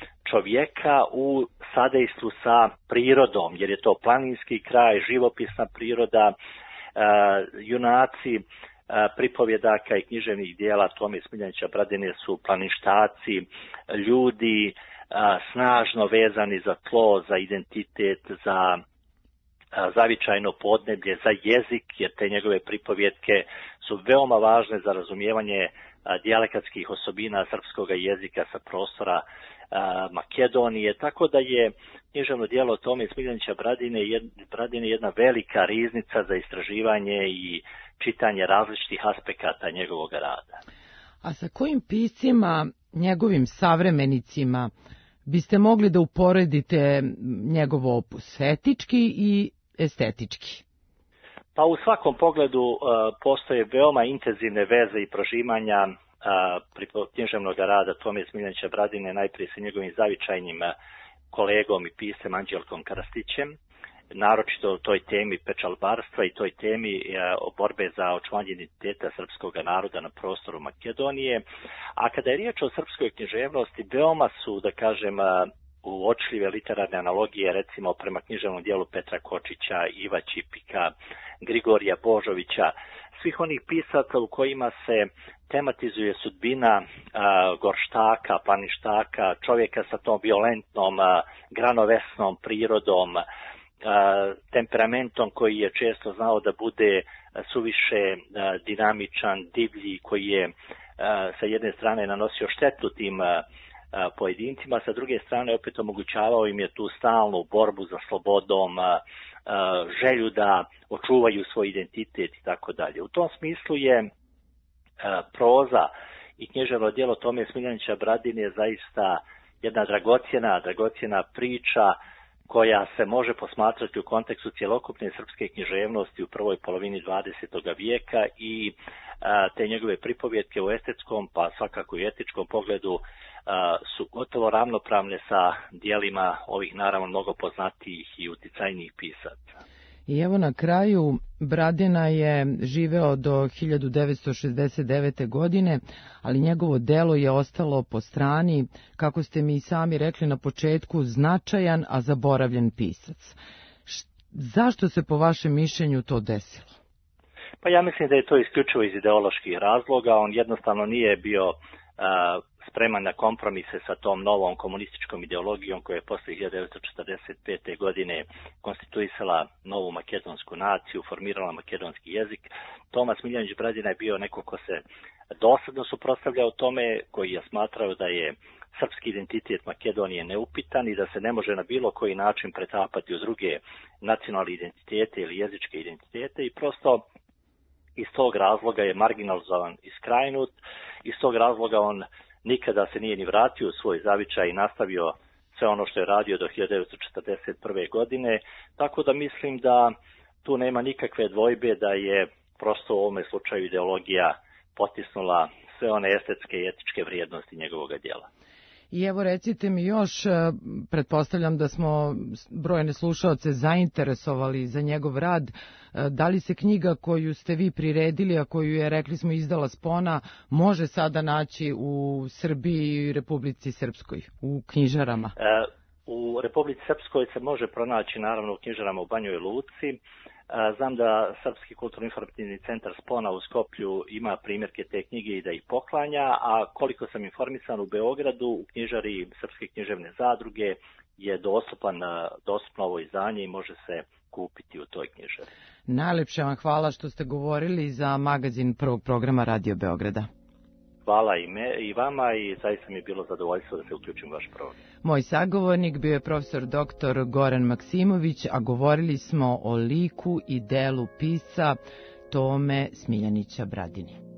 čovjeka u sadejstvu sa prirodom, jer je to planinski kraj, živopisna priroda. Uh, junaci uh, pripovjedaka i književnih dijela Tome Smiljanića Bradine su planinštaci, ljudi uh, snažno vezani za tlo, za identitet, za uh, zavičajno podneblje, za jezik, jer te njegove pripovjetke su veoma važne za razumijevanje uh, dijalekatskih osobina srpskog jezika sa prostora uh, Makedonije, tako da je književno djelo Tome Smiljanića Bradine, jed, Bradine jedna velika riznica za istraživanje i čitanje različitih aspekata njegovog rada. A sa kojim piscima, njegovim savremenicima, biste mogli da uporedite njegov opus etički i estetički? Pa u svakom pogledu uh, postoje veoma intenzivne veze i prožimanja uh, književnog rada Tome Smiljanića Bradine, najprije sa njegovim zavičajnim uh, kolegom i piscem Anđelkom Krastićem naročito o toj temi pečalbarstva i toj temi borbe za očuvanje identiteta srpskog naroda na prostoru Makedonije. A kada je riječ o srpskoj književnosti, veoma su, da kažem, uočljive literarne analogije, recimo prema književnom dijelu Petra Kočića, Iva Ćipika, Grigorija Božovića, svih onih pisaca u kojima se tematizuje sudbina a, gorštaka, planištaka, čovjeka sa tom violentnom, a, granovesnom prirodom, a, temperamentom koji je često znao da bude suviše a, dinamičan, divlji, koji je a, sa jedne strane nanosio štetu tim a, a, pojedincima, sa druge strane opet omogućavao im je tu stalnu borbu za slobodom, a, a, želju da očuvaju svoj identitet i tako dalje. U tom smislu je proza i književno djelo Tome Smiljanića Bradine zaista jedna dragocjena, dragocjena priča koja se može posmatrati u kontekstu cjelokupne srpske književnosti u prvoj polovini dvadesetog vijeka i a, te njegove pripovjetke u estetskom, pa svakako i etičkom pogledu a, su gotovo ravnopravne sa djelima ovih naravno mnogo poznatijih i uticajnijih pisaca. I evo na kraju, Bradina je živeo do hiljadu devetsto šezdeset devete. godine, ali njegovo delo je ostalo po strani, kako ste mi sami rekli na početku, značajan, a zaboravljen pisac. Š- zašto se po vašem mišljenju to desilo? Pa ja mislim da je to isključivo iz ideoloških razloga. On jednostavno nije bio a, spreman na kompromise sa tom novom komunističkom ideologijom koja je posle hiljadu devetsto četrdeset pete. godine konstituisala novu makedonsku naciju, formirala makedonski jezik. Toma Smiljanić Bradina je bio neko ko se dosadno suprotstavljao tome, koji je smatrao da je srpski identitet Makedonije neupitan i da se ne može na bilo koji način pretapati u druge nacionalne identitete ili jezičke identitete i prosto iz tog razloga je marginalizovan i skrajnut. Iz tog razloga on nikada se nije ni vratio u svoj zavičaj i nastavio sve ono što je radio do hiljadu devetsto četrdeset prve. godine, tako da mislim da tu nema nikakve dvojbe da je prosto u ovome slučaju ideologija potisnula sve one estetske i etičke vrijednosti njegovog djela. I evo recite mi još, pretpostavljam da smo brojne slušaoce zainteresovali za njegov rad, da li se knjiga koju ste vi priredili, a koju je, rekli smo, izdala Spona, može sada naći u Srbiji i Republici Srpskoj, u knjižarama? E, u Republici Srpskoj se može pronaći naravno u knjižarama u Banjoj Luci. Znam da Srpski kulturno-informativni centar Spona u Skoplju ima primjerke te knjige i da ih poklanja, a koliko sam informisan, u Beogradu u knjižari Srpske književne zadruge je dostupan, dostupno ovo izdanje i može se kupiti u toj knjižari. Najlepše vam hvala što ste govorili za magazin prvog programa Radio Beograda. Hvala i, me, i vama i zaista mi je bilo zadovoljstvo da se uključim u vaš program. Moj sagovornik bio je profesor doktor Goran Maksimović, a govorili smo o liku i delu pisca Tome Smiljanića Bradine.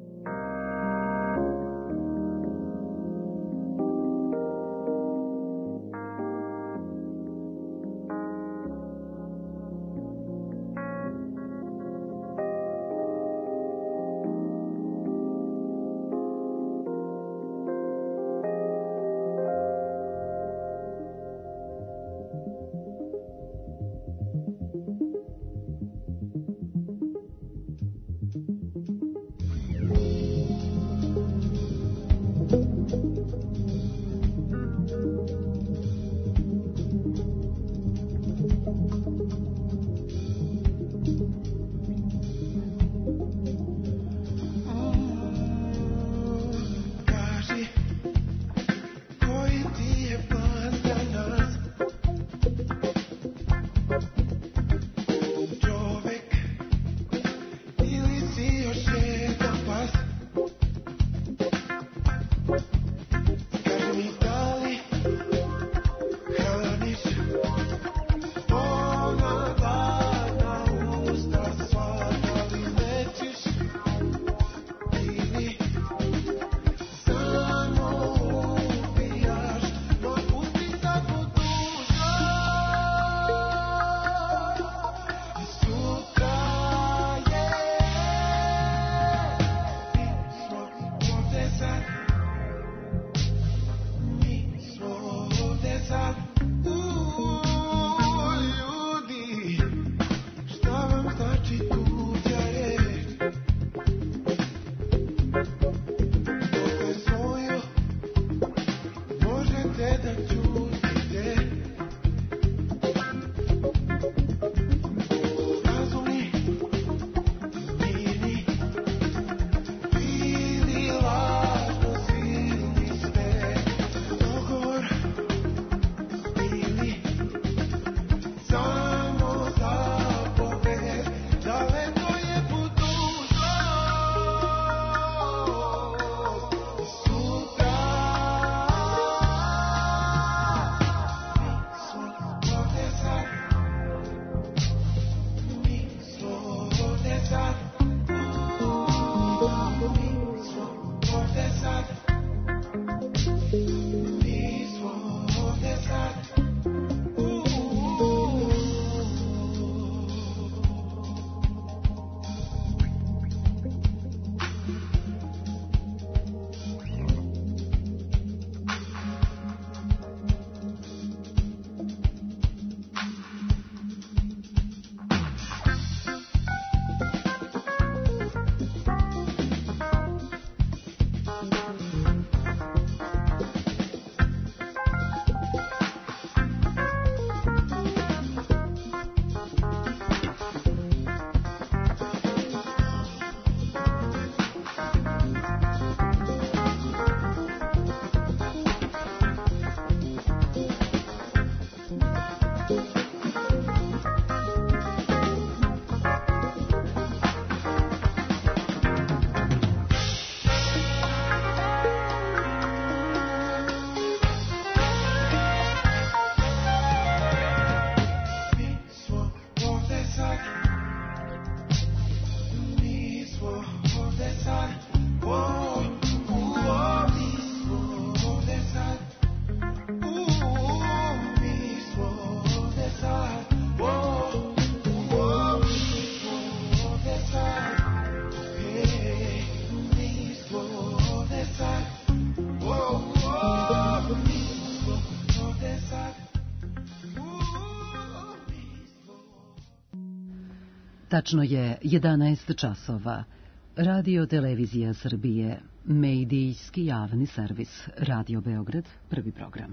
Tačno je jedanaest časova. Radio Televizija Srbije, medijski javni servis, Radio Beograd, prvi program.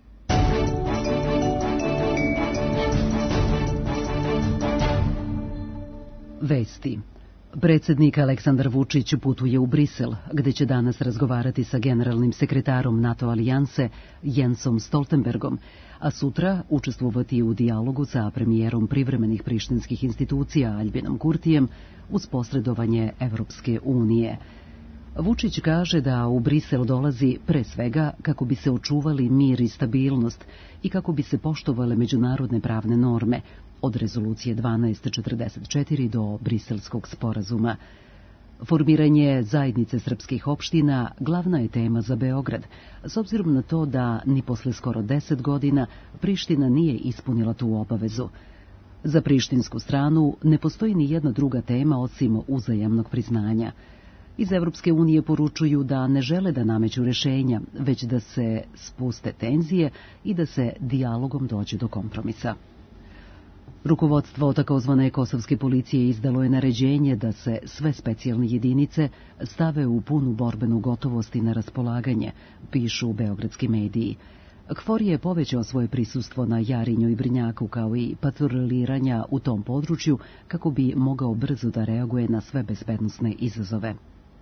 Vesti. Predsjednik Aleksandar Vučić putuje u Brisel, gde će danas razgovarati sa generalnim sekretarom NATO alijanse Jensom Stoltenbergom, a sutra učestvovati u dijalogu sa premijerom privremenih prištinskih institucija Aljbinom Kurtijem uz posredovanje Evropske unije. Vučić kaže da u Brisel dolazi pre svega kako bi se očuvali mir i stabilnost i kako bi se poštovale međunarodne pravne norme, od rezolucije dvanaest četrdeset četiri do Briselskog sporazuma. Formiranje zajednice srpskih opština glavna je tema za Beograd, s obzirom na to da ni posle skoro deset godina Priština nije ispunila tu obavezu. Za prištinsku stranu ne postoji ni jedna druga tema osim uzajamnog priznanja. Iz Evropske unije poručuju da ne žele da nameću rešenja, već da se spuste tenzije i da se dijalogom dođe do kompromisa. Rukovodstvo takozvane kosovske policije izdalo je naređenje da se sve specijalne jedinice stave u punu borbenu gotovost i na raspolaganje, pišu beogradski mediji. KFOR je povećao svoje prisustvo na Jarinju i Brnjaku, kao i patroliranja u tom području, kako bi mogao brzo da reaguje na sve bezbednosne izazove.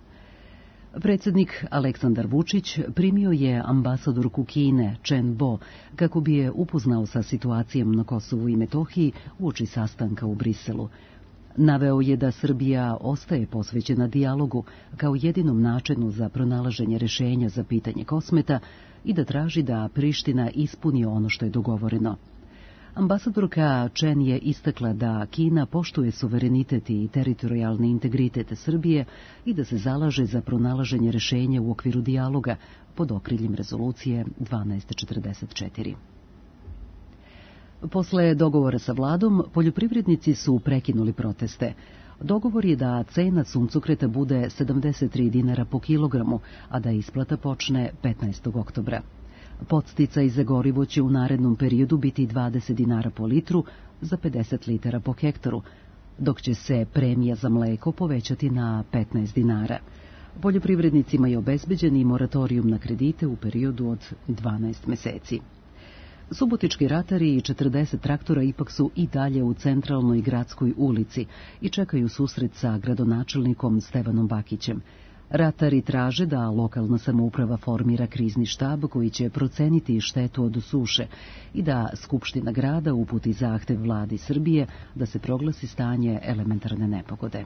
Predsjednik Aleksandar Vučić primio je ambasadorku Kine, Chen Bo, kako bi je upoznao sa situacijom na Kosovu i Metohiji uoči sastanka u Briselu. Naveo je da Srbija ostaje posvećena dijalogu kao jedinom načinu za pronalaženje rešenja za pitanje Kosmeta i da traži da Priština ispuni ono što je dogovoreno. Ambasadorka Chen je istakla da Kina poštuje suverenitet i teritorijalni integritet Srbije i da se zalaže za pronalaženje rešenja u okviru dijaloga pod okriljem rezolucije dvanaest četrdeset četiri. Posle dogovora sa vladom, poljoprivrednici su prekinuli proteste. Dogovor je da cena suncokreta bude sedamdeset tri dinara po kilogramu, a da isplata počne petnaestog oktobra. Podsticaj za gorivo će u narednom periodu biti dvadeset dinara po litru za pedeset litara po hektaru, dok će se premija za mleko povećati na petnaest dinara. Poljoprivrednicima je obezbeđen i moratorijum na kredite u periodu od dvanaest meseci. Subotički ratari i četrdeset traktora ipak su i dalje u centralnoj gradskoj ulici i čekaju susret sa gradonačelnikom Stevanom Bakićem. Ratari traže da lokalna samouprava formira krizni štab koji će proceniti štetu od suše i da Skupština grada uputi zahtev vladi Srbije da se proglasi stanje elementarne nepogode.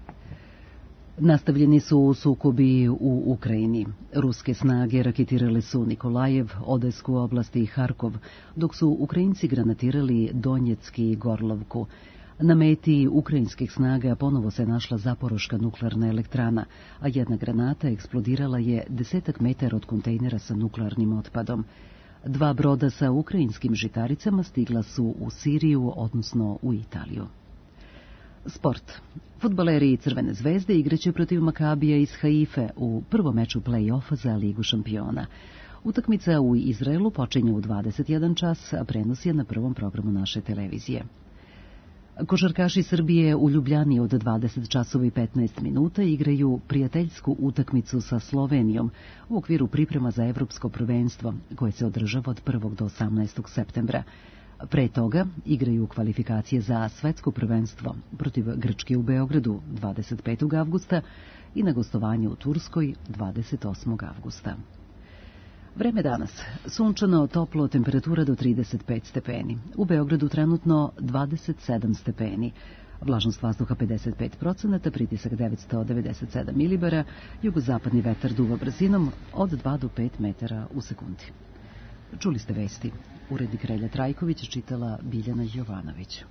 Nastavljeni su sukobi u Ukrajini. Ruske snage raketirale su Nikolajev, Odesku oblast i Harkov, dok su Ukrajinci granatirali Donjecki i Gorlovku. Na meti ukrajinskih snaga ponovo se našla Zaporoška nuklearna elektrana, a jedna granata eksplodirala je desetak metara od kontejnera sa nuklearnim otpadom. Dva broda sa ukrajinskim žitaricama stigla su u Siriju, odnosno u Italiju. Sport. Fudbaleri Crvene zvezde igraće protiv Makabija iz Haife u prvom meču play-offa za Ligu šampiona. Utakmica u Izraelu počinje u dvadeset jedan čas, a prenos je na prvom programu naše televizije. Košarkaši Srbije u Ljubljani od dvadeset časova i petnaest minuta igraju prijateljsku utakmicu sa Slovenijom u okviru priprema za evropsko prvenstvo koje se održava od prvog do osamnaestog septembra. Pre toga igraju kvalifikacije za svetsko prvenstvo protiv Grčke u Beogradu dvadeset petog avgusta i na gostovanje u Turskoj dvadeset osmog avgusta. Vreme danas. Sunčano, toplo, temperatura do trideset pet stepeni. U Beogradu trenutno dvadeset sedam stepeni. Vlažnost vazduha pedeset pet procenata, pritisak devetsto devedeset sedam milibara, jugozapadni vetar duva brzinom od dva do pet metara u sekundi. Čuli ste vesti. Urednik Relja Trajković, čitala Biljana Jovanović.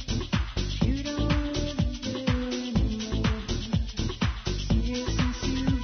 You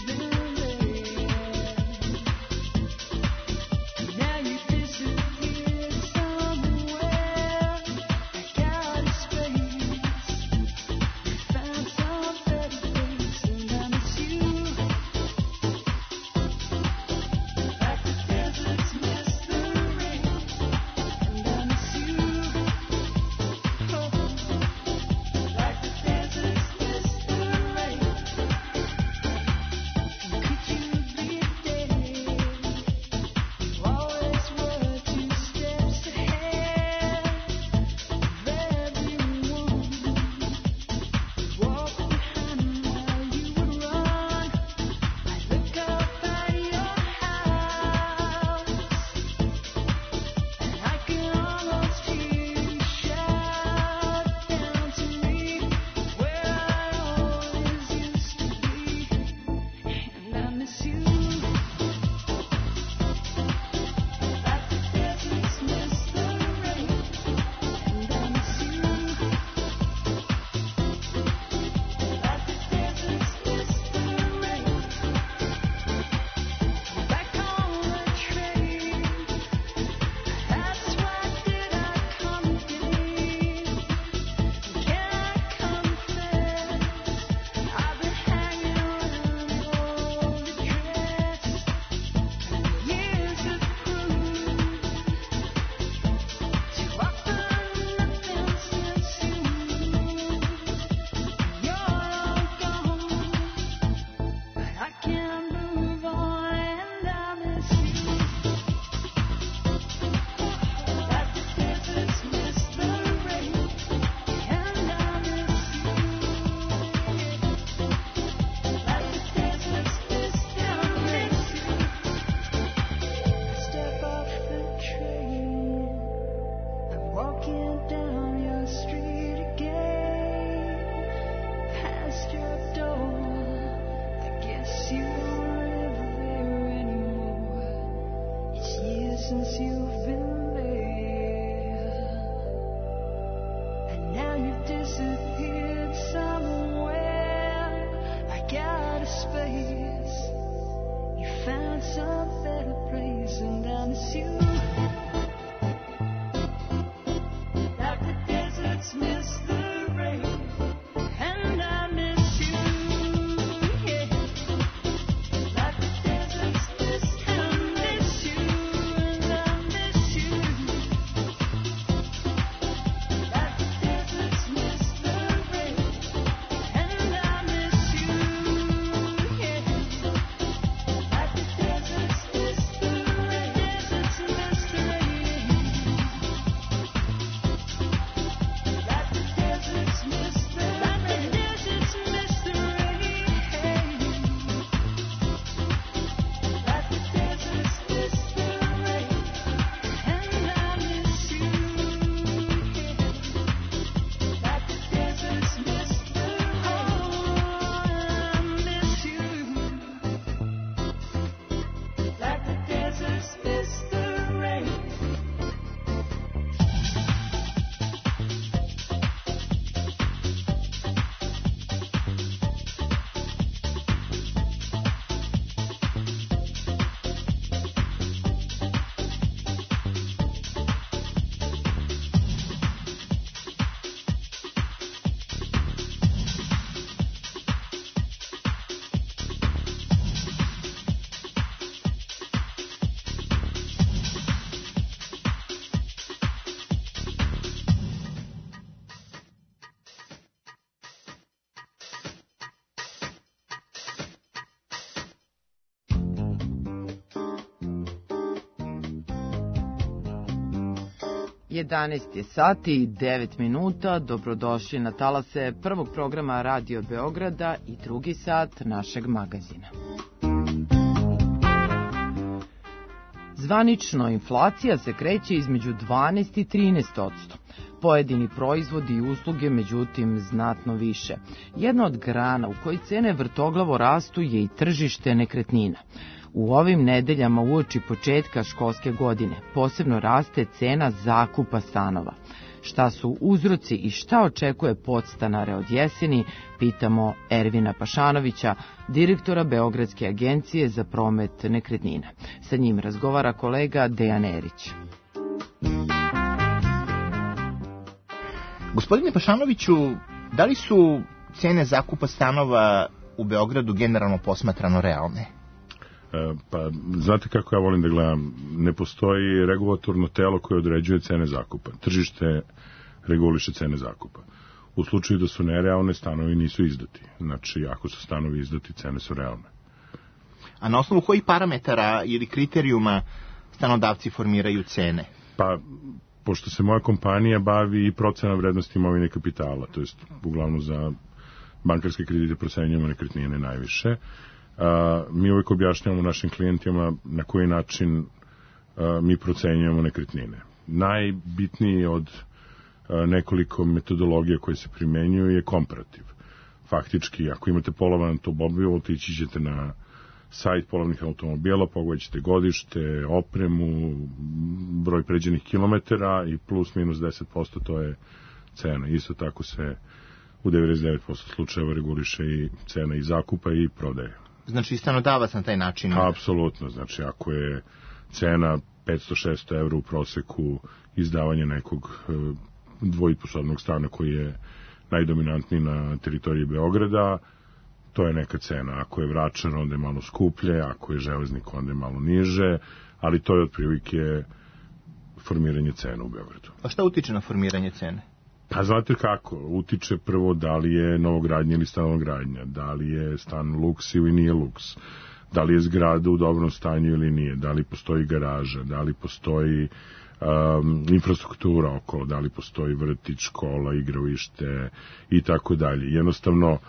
past your door. I guess you won't live there anymore. It's years since you've been there, and now you've disappeared somewhere. I got a space. You found some better place, and I miss you. Like the deserts miss the rain, and I miss you, yeah. Like the deserts miss, and I miss you, and I miss you. Like the deserts miss the rain, and I miss you, yeah. Like the deserts miss the rain, deserts miss the rain. Like the deserts miss the rain, like the deserts miss the rain. Like the deserts miss the rain, and I miss you. Like the deserts miss the rain, oh, I miss you. Like the deserts miss the rain. jedanaest je sati i devet minuta, dobrodošli na talase prvog programa Radio Beograda i drugi sat našeg magazina. Zvanično inflacija se kreće između dvanaest i trinaest odsto. Pojedini proizvodi i usluge, međutim, znatno više. Jedna od grana u kojoj cene vrtoglavo rastu je i tržište nekretnina. U ovim nedeljama uoči početka školske godine posebno raste cena zakupa stanova. Šta su uzroci i šta očekuje podstanare od jeseni, pitamo Ervina Pašanovića, direktora Beogradske agencije za promet nekretnina. Sa njim razgovara kolega Dejan Erić. Gospodine Pašanoviću, da li su cene zakupa stanova u Beogradu generalno posmatrano realne? Pa, znate kako ja volim da gledam, ne postoji regulatorno telo koje određuje cene zakupa. Tržište reguliše cene zakupa. U slučaju da su nerealne, stanovi nisu izdati. Znači, ako su stanovi izdati, cene su realne. A na osnovu kojih parametara ili kriterijuma stanodavci formiraju cene? Pa, pošto se moja kompanija bavi i procena vrednosti imovine kapitala, to jest uglavnom za bankarske kredite procenjujemo nekretnine najviše, Uh, mi uvijek objašnjavamo našim klijentima na koji način uh, mi procenjujemo nekretnine. Najbitniji od uh, nekoliko metodologija koje se primenjuju je komparativ. Faktički, ako imate polovan automobil, otići ćete na sajt polovnih automobila, pogledat ćete godište, opremu, broj pređenih kilometara i plus minus deset posto to je cena. Isto tako se u devedeset devet posto slučajeva reguliše i cena i zakupa i prodaje. Znači i stanodavac na taj način? Apsolutno, znači ako je cena petsto šesto evra u proseku izdavanje nekog dvojiposobnog stana koji je najdominantniji na teritoriji Beograda, to je neka cena. Ako je Vračar, onda je malo skuplje, ako je Železnik, onda je malo niže, ali to je otprilike formiranje cena u Beogradu. A šta utiče na formiranje cene? Pa znate kako, utiče prvo da li je novogradnja ili stanogradnja, da li je stan luks ili nije luks, da li je zgrada u dobrom stanju ili nije, da li postoji garaža, da li postoji um, infrastruktura okolo, da li postoji vrtić, škola, igralište i tako dalje. Jednostavno uh,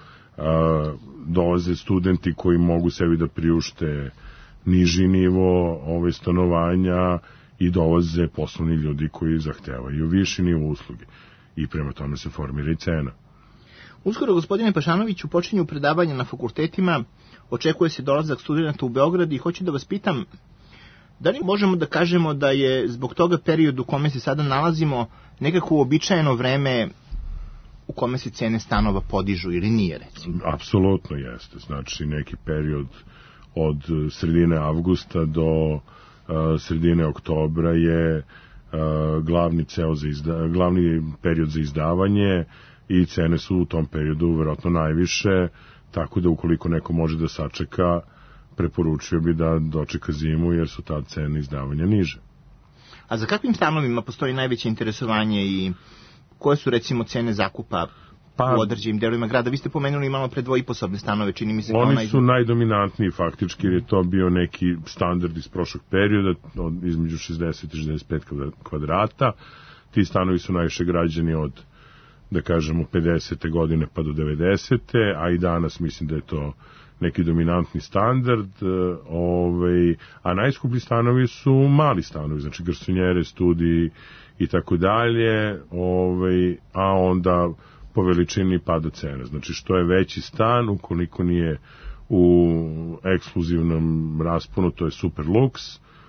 dolaze studenti koji mogu sebi da priušte niži nivo ove stanovanja i dolaze poslovni ljudi koji zahtevaju viši nivo usluge. I prema tome se formira i cena. Uskoro, gospodine Pašanoviću, počinju predavanja na fakultetima, očekuje se dolazak studenata u Beograd i hoću da vas pitam, da li možemo da kažemo da je zbog toga period u kome se sada nalazimo nekako uobičajeno vreme u kome se cene stanova podižu ili nije, recimo? Apsolutno jeste. Znači, neki period od sredine avgusta do uh, sredine oktobra je uh, glavni, ceo za izda, glavni period za izdavanje i cene su u tom periodu verovatno najviše, tako da ukoliko neko može da sačeka, preporučio bi da dočeka zimu jer su tad cene izdavanja niže. A za kakvim stanovima postoji najveće interesovanje i koje su recimo cene zakupa pa, u određenim delovima grada? Vi ste pomenuli malo pre dvoiposobne stanove, čini mi se... Oni naj... su najdominantniji faktički jer je to bio neki standard iz prošlog perioda, od, između šezdeset i šezdeset pet kvadrata. Ti stanovi su najviše građeni od, da kažemo, pedesete godine pa do devedesete, a i danas mislim da je to neki dominantni standard, ovaj, a najskuplji stanovi su mali stanovi, znači garsonjere, studiji i tako dalje, ovaj, a onda po veličini pada cena. Znači što je veći stan, ukoliko nije u ekskluzivnom rasponu, to je super luks,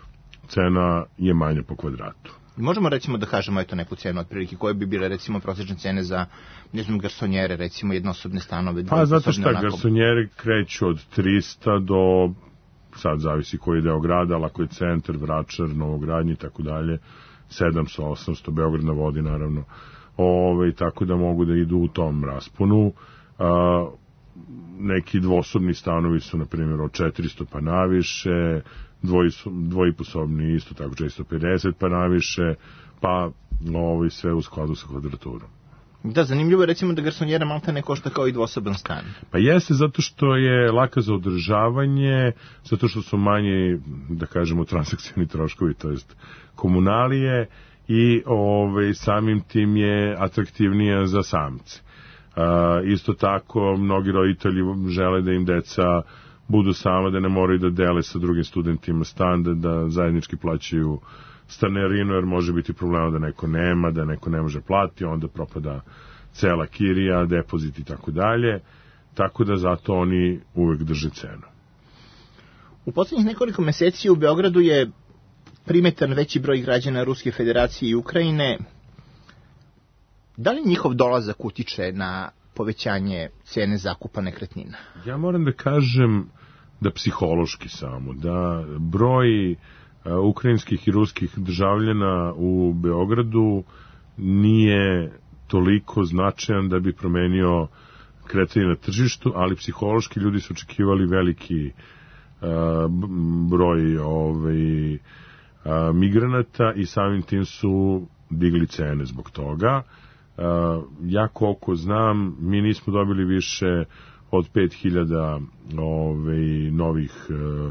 cena je manja po kvadratu. Možemo recimo da kažemo eto neku cenu otprilike koje bi bile recimo prosječne cene za, ne znam, garsonjere, recimo jednosobne stanove? Pa zato što garsonjere kreću od trista do, sad zavisi koji je deo grada, ali ako je centar, Vračar, Novogradnje i tako dalje, sedamsto, osamsto, Beograd na vodi naravno, ove, tako da mogu da idu u tom rasponu. A, neki dvosobni stanovi su na primjer od četiristo pa naviše, Dvoji, dvojiposobni isto tako često pedeset pa naviše, pa ovo sve u skladu sa kvadraturom. Da, zanimljivo je recimo da garsonjera malta ne košta kao i dvosoban stan. Pa jeste, zato što je laka za održavanje, zato što su manji, da kažemo, transakcijni troškovi, to jest komunalije, i ovaj, samim tim je atraktivnija za samce. A, isto tako, mnogi roditelji žele da im deca budu sama, da ne moraju da dele sa drugim studentima stan, da, da zajednički plaćaju stanarinu, jer može biti problema da neko nema, da neko ne može plati, onda propada cela kirija, depozit i tako dalje, tako da zato oni uvek drže cenu. U poslednjih nekoliko meseci u Beogradu je primetan veći broj građana Ruske federacije i Ukrajine. Da li njihov dolazak utiče na povećanje cene zakupa nekretnina? Ja moram da kažem da psihološki samo, da broj a, ukrajinskih i ruskih državljana u Beogradu nije toliko značajan da bi promenio kretanje na tržištu, ali psihološki ljudi su očekivali veliki a, broj ovaj, a, migranata i samim tim su digli cene zbog toga. Uh, ja koliko znam, mi nismo dobili više od pet hiljada ovaj, novih uh,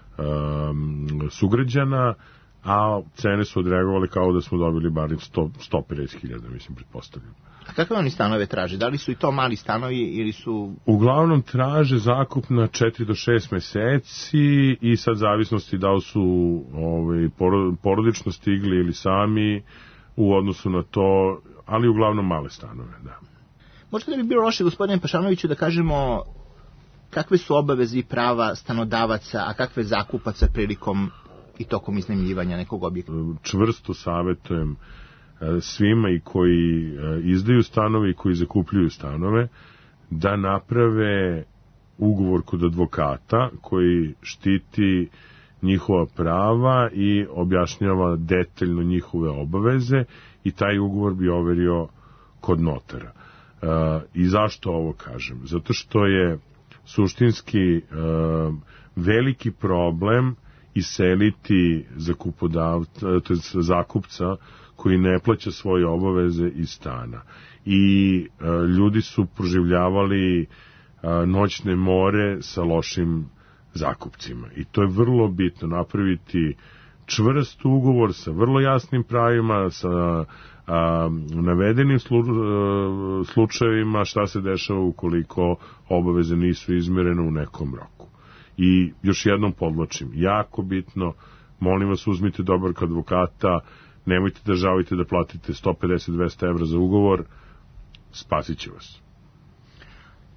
um, sugrađana, a cene su odreagovali kao da smo dobili barem sto, sto pedeset hiljada, mislim, pretpostavljam. A kakve oni stanove traže? Da li su i to mali stanovi ili su... Uglavnom traže zakup na četiri do šest meseci i sad zavisnosti da li su ovaj, porodično stigli ili sami u odnosu na to, ali uglavnom male stanove, da. Možda ne bi bilo loše, gospodine Pašanoviću, da kažemo kakve su obaveze i prava stanodavaca, a kakve zakupaca prilikom i tokom iznajmljivanja nekog objekta? Čvrsto savjetujem svima i koji izdaju stanove i koji zakupljuju stanove da naprave ugovor kod advokata koji štiti njihova prava i objašnjava detaljno njihove obaveze i taj ugovor bi overio kod notara. E, I zašto ovo kažem? Zato što je suštinski e, veliki problem iseliti zakupodavca, to je zakupca koji ne plaća svoje obaveze iz stana. I e, ljudi su proživljavali e, noćne more sa lošim zakupcima. I to je vrlo bitno, napraviti čvrst ugovor sa vrlo jasnim pravima, sa a, navedenim slu, a, slučajevima šta se dešava ukoliko obaveze nisu izmirene u nekom roku. I još jednom podlačim, jako bitno, molim vas, uzmite dobar advokata, nemojte da žalite da platite sto pedeset do dvesta evra za ugovor, spasit će vas.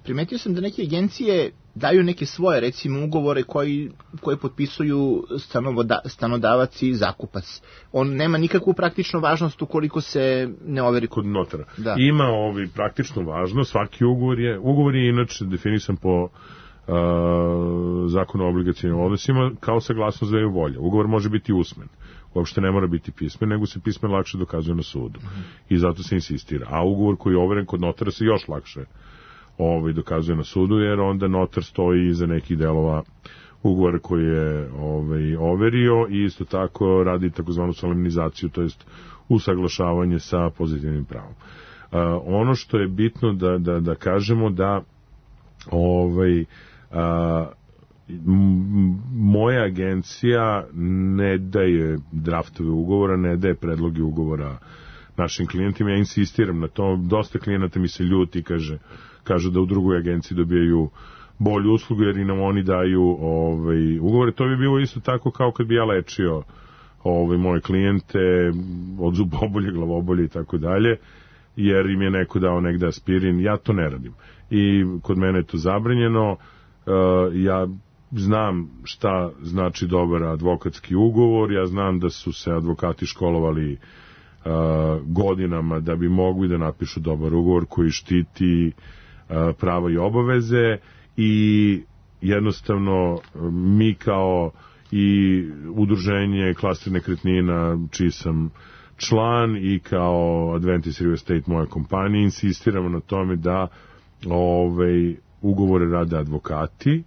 primetio sam da neke agencije daju neke svoje, recimo, ugovore koji, koje potpisuju stanovoda, stanodavac i zakupac. On nema nikakvu praktičnu važnost ukoliko se ne overi kod notara. Da. Ima ovi praktičnu važnost, svaki ugovor je, ugovor je inače definisan po uh, zakonu o obligacionim odnosima kao saglasnost dveju volja. Ugovor može biti usmen. Uopšte ne mora biti pismen, nego se pismen lakše dokazuje na sudu. Mm-hmm. I zato se insistira. A ugovor koji je overen kod notara se još lakše ovaj, dokazuje na sudu, jer onda notar stoji iza nekih delova ugovora koji je ovaj, overio i isto tako radi takozvanu solemnizaciju, to jest usaglašavanje sa pozitivnim pravom. Uh, ono što je bitno da, da, da kažemo da ovaj, uh, moja agencija ne daje draftove ugovora, ne daje predloge ugovora našim klijentima. Ja insistiram na to. Dosta klijenata mi se ljuti, kaže, kažu da u drugoj agenciji dobijaju bolju uslugu, jer i nam oni daju ovaj, ugovore. To bi bilo isto tako kao kad bi ja lečio ovaj, moje klijente od zubobolje, glavobolje i tako dalje, jer im je neko dao negde aspirin. Ja to ne radim. I kod mene je to zabranjeno. Uh, ja znam šta znači dobar advokatski ugovor, ja znam da su se advokati školovali uh, godinama da bi mogli da napišu dobar ugovor koji štiti uh, prava i obaveze i jednostavno mi kao i udruženje Klaster nekretnina čiji sam član i kao Adventist Real Estate moja kompanija insistiramo na tome da ovaj, ugovore rade advokati,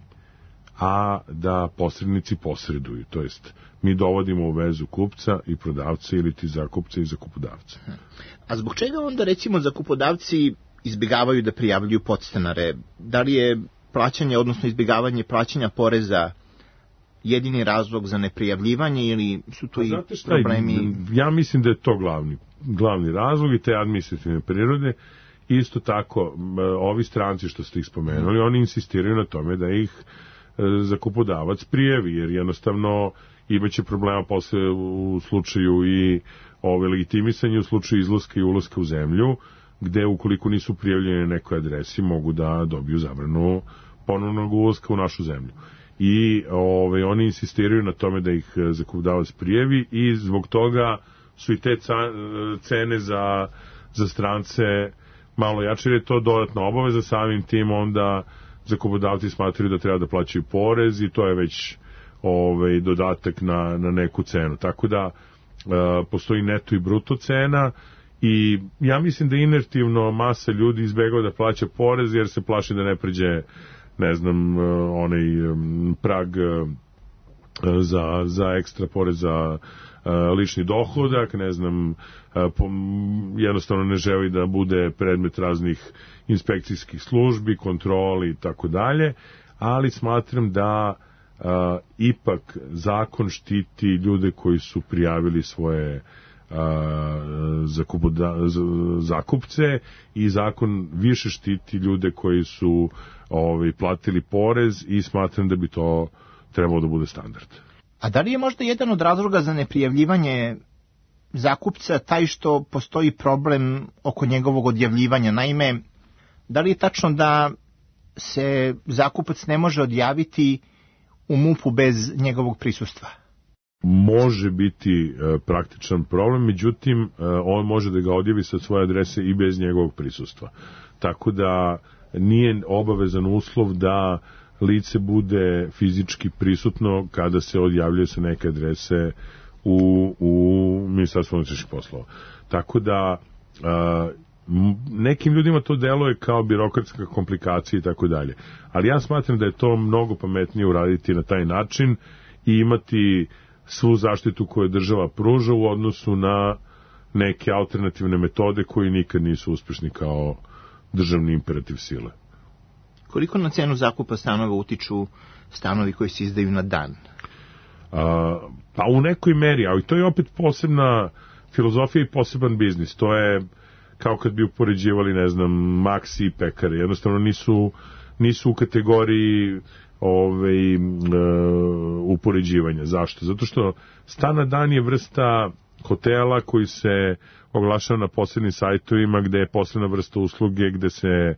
a da posrednici posreduju. To jest, mi dovodimo u vezu kupca i prodavca ili ti zakupca i zakupodavca. A zbog čega onda, recimo, zakupodavci izbjegavaju da prijavljuju podstanare? Da li je plaćanje, odnosno izbjegavanje plaćanja poreza jedini razlog za neprijavljivanje ili su to i problemi? Ja mislim da je to glavni, glavni razlog i te administrativne prirode. Isto tako, ovi stranci što ste ih spomenuli, oni insistiraju na tome da ih zakupodavac prijavi, jer jednostavno imaće problema posle u slučaju i ove legitimisanje, u slučaju izlaska i ulaska u zemlju, gde ukoliko nisu prijavljeni na nekoj adresi mogu da dobiju zabranu ponovnog ulaska u našu zemlju. I ove, oni insistiraju na tome da ih zakupodavac prijavi i zbog toga su i te cene za, za strance malo jače, jer je to dodatna obaveza, samim tim onda zakupodavci smatraju da treba da plaćaju porez i to je već ovaj, dodatak na, na neku cenu. Tako da e, postoji neto i bruto cena i ja mislim da inertivno masa ljudi izbegava da plaća porez jer se plaši da ne pređe, ne znam, onaj prag za, za ekstra porez za lični dohodak, ne znam, jednostavno ne želi da bude predmet raznih inspekcijskih službi, kontroli i tako dalje, ali smatram da a, ipak zakon štiti ljude koji su prijavili svoje a, zakupoda, zakupce i zakon više štiti ljude koji su ovaj, platili porez i smatram da bi to trebalo da bude standard. A da li je možda jedan od razloga za neprijavljivanje zakupca taj što postoji problem oko njegovog odjavljivanja? Naime, da li je tačno da se zakupac ne može odjaviti u M U P-u bez njegovog prisustva? Može biti e, praktičan problem, međutim, e, on može da ga odjavi sa svoje adrese i bez njegovog prisustva. Tako da nije obavezan uslov da lice bude fizički prisutno kada se odjavljuje sa neke adrese u, u Ministarstvu unutrašnjih poslova. Tako da a, nekim ljudima to deluje kao birokratska komplikacija i tako dalje. Ali ja smatram da je to mnogo pametnije uraditi na taj način i imati svu zaštitu koju država pruža u odnosu na neke alternativne metode koji nikad nisu uspešni kao državni imperativ sile. Koliko na cenu zakupa stanova utiču stanovi koji se izdaju na dan? A, pa u nekoj meri, ali to je opet posebna filozofija i poseban biznis. To je kao kad bi upoređivali, ne znam, Maxi i pekare. Jednostavno nisu, nisu u kategoriji ove, e, upoređivanja. Zašto? Zato što stan na dan je vrsta hotela koji se oglašava na posebnim sajtovima gde je posebna vrsta usluge, gde se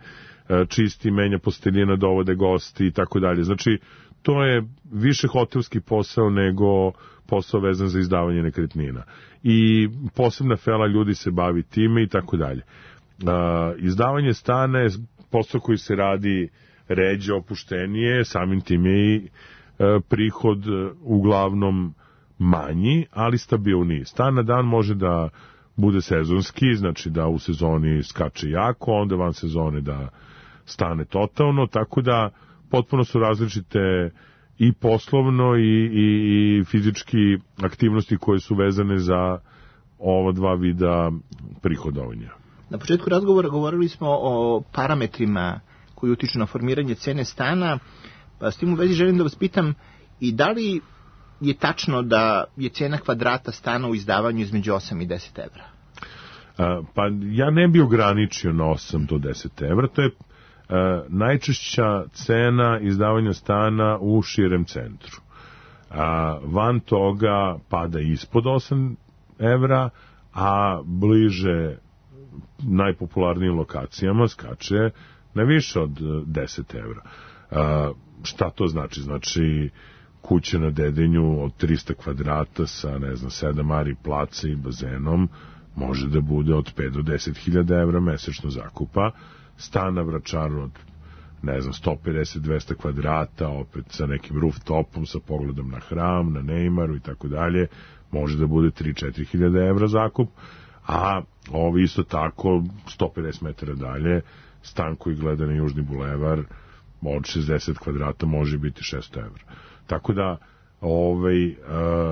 čisti, menja posteljina, dovode gosti i tako dalje. Znači, to je više hotelski posao nego posao vezan za izdavanje nekretnina. I posebna fela ljudi se bavi time i tako dalje. Izdavanje stana je posao koji se radi ređe, opuštenije, samim tim je i prihod uglavnom manji, ali stabilniji. Stan na dan može da bude sezonski, znači da u sezoni skače jako, onda van sezone da stane totalno, tako da potpuno su različite i poslovno i, i, i fizički aktivnosti koje su vezane za ova dva vida prihodovanja. Na početku razgovora govorili smo o parametrima koji utiču na formiranje cene stana, pa s tim u vezi želim da vas pitam i da li je tačno da je cena kvadrata stana u izdavanju između osam i deset evra? A, pa ja ne bi ograničio na osam do deset evra, to je a, najčešća cena izdavanja stana u širem centru. A, van toga pada ispod osam evra, a bliže najpopularnijim lokacijama skače na više od deset evra. A, šta to znači? Znači kuća na Dedinju od trista kvadrata sa, ne znam, sedam ari placa i bazenom može da bude od pet do deset hiljada evra mesečno zakupa. Stan na Vračaru od, ne znam, sto pedeset do dvesta kvadrata, opet sa nekim rooftopom, sa pogledom na Hram, na Neimaru i tako dalje, može da bude tri do četiri hiljade evra zakup, a ovo isto tako sto pedeset metara dalje, stan koji gleda na Južni bulevar od šezdeset kvadrata može biti šesto evra. Tako da, ovaj, uh,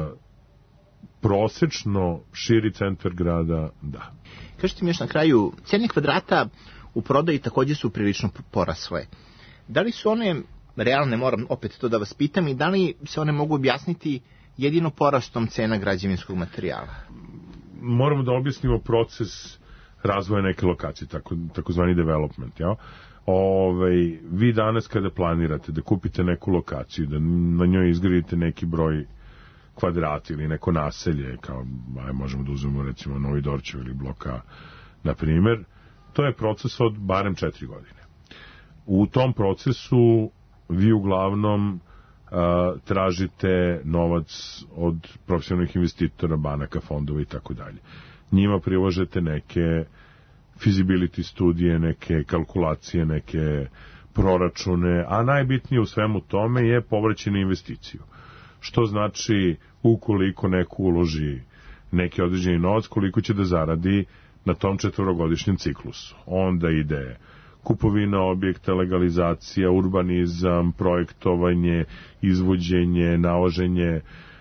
prosečno širi centar grada, da. Kažete mi još na kraju, cene kvadrata u prodaji takođe su prilično porasle. Da li su one realne, moram opet to da vas pitam, i da li se one mogu objasniti jedino porastom cena građevinskog materijala? Moramo da objasnimo proces razvoja neke lokacije, tako, takozvani development, ja? Ove, vi danas kada planirate da kupite neku lokaciju, da na njoj izgradite neki broj kvadrata ili neko naselje, kao, aj, možemo da uzmemo recimo Novi Dorčev ili Bloka, na primer, to je proces od barem četiri godine. U tom procesu vi uglavnom a, tražite novac od profesionalnih investitora, banaka, fondova i tako dalje. Njima priložete neke feasibility studije, neke kalkulacije, neke proračune, a najbitnije u svemu tome je povraćaj na investiciju. Što znači, ukoliko neko uloži neki određeni novac, koliko će da zaradi na tom četvorogodišnjem ciklusu. Onda ide kupovina objekta, legalizacija, urbanizam, projektovanje, izvođenje, naloženje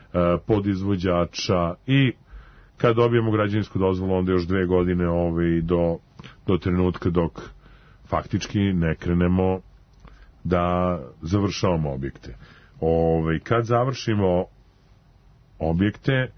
podizvođača i kad dobijemo građevinsku dozvolu, onda još dve godine ovaj, do, do trenutka dok faktički ne krenemo da završavamo objekte. Ovaj, kad završimo objekte,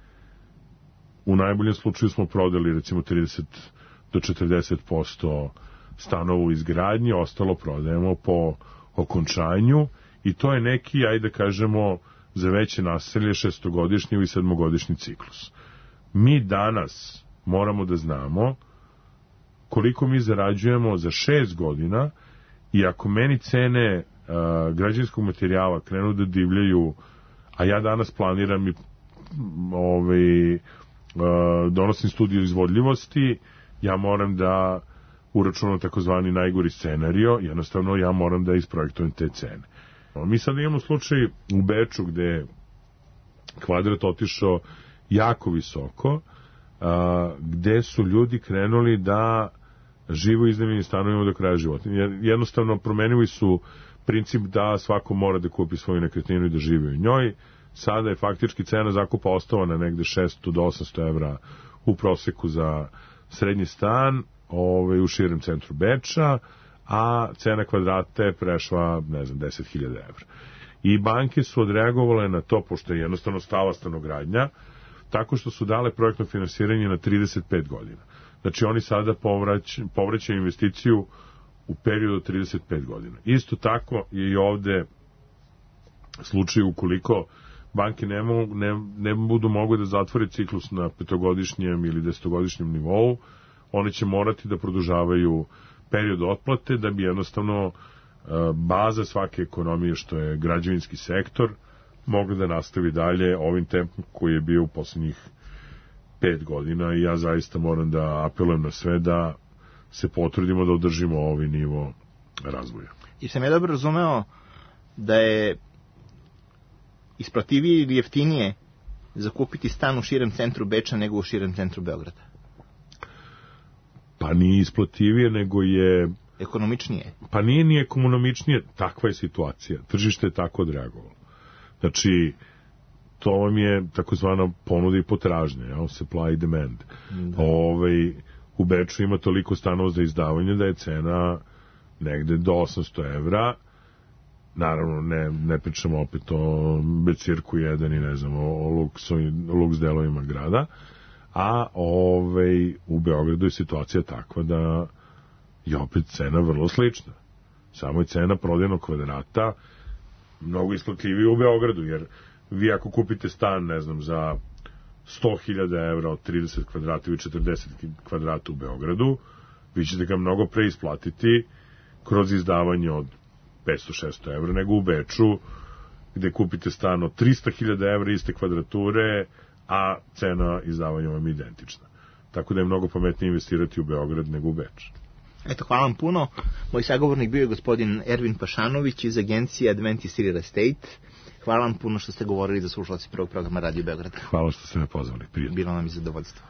u najboljem slučaju smo prodali recimo trideset do četrdeset posto stanova u izgradnji, ostalo prodajemo po okončanju i to je neki, ajde da kažemo, za veće naselje šestogodišnji ili sedmogodišnji ciklus. Mi danas moramo da znamo koliko mi zarađujemo za šest godina i ako meni cene uh, građevinskog materijala krenu da divljaju, a ja danas planiram i ovaj, uh, donosim studiju izvodljivosti, ja moram da uračunam takozvani najgori scenario, jednostavno ja moram da isprojektujem te cene. Mi sad imamo slučaj u Beču gde kvadrat otišao jako visoko, a, gde su ljudi krenuli da žive u iznajmljenim stanovima do kraja života. Jednostavno promenili su princip da svako mora da kupi svoju nekretninu i da živi u njoj. Sada je faktički cena zakupa ostala na negde šesto do osamsto evra u proseku za srednji stan ovaj, u širem centru Beča, a cena kvadrata je prešla, ne znam, deset hiljada evra. I banke su odreagovale na to, pošto je jednostavno stala stanogradnja, tako što su dale projektno finansiranje na trideset pet godina. Znači oni sada povrać, povraćaju investiciju u periodu trideset pet godina. Isto tako je i ovde slučaj ukoliko banke ne, mogu, ne, ne budu mogu da zatvore ciklus na petogodišnjem ili desetogodišnjem nivou, oni će morati da produžavaju period otplate da bi jednostavno baza svake ekonomije, što je građevinski sektor, mogla da nastavi dalje ovim tempom koji je bio u poslednjih pet godina i ja zaista moram da apelujem na sve da se potrudimo da održimo ovaj nivo razvoja. I sam ja dobro razumeo da je isplativije ili jeftinije zakupiti stan u širem centru Beča nego u širem centru Beograda? Pa nije isplativije, nego je... Ekonomičnije? Pa nije ni ekonomičnije, takva je situacija. Tržište je tako odreagovalo. Znači, to vam je takozvana ponuda i potražnja, ja, supply i demand. Da. Ove, u Beču ima toliko stanova za izdavanje da je cena negde do osamsto evra. Naravno, ne, ne pričamo opet o Becirku jedan i ne znam, o, luksu, o luks delovima grada, a ove, u Beogradu je situacija takva da je opet cena vrlo slična. Samo je cena prodajnog kvadrata mnogo isplatljivija u Beogradu, jer vi ako kupite stan, ne znam, za sto hiljada evra od trideset kvadrata ili četrdeset kvadrata u Beogradu, vi ćete ga mnogo pre isplatiti kroz izdavanje od petsto šesto evra, nego u Beču, gde kupite stan od trista hiljada evra iste kvadrature, a cena izdavanja vam je identična. Tako da je mnogo pametnije investirati u Beograd nego u Beč. Eto, hvala vam puno. Moj sagovornik bio je gospodin Ervin Pašanović iz agencije Adventist Real Estate. Hvala vam puno što ste govorili za slušalci prvog programa Radio Beograda. Hvala što ste me pozvali. Prijatno. Bilo nam i zadovoljstvo.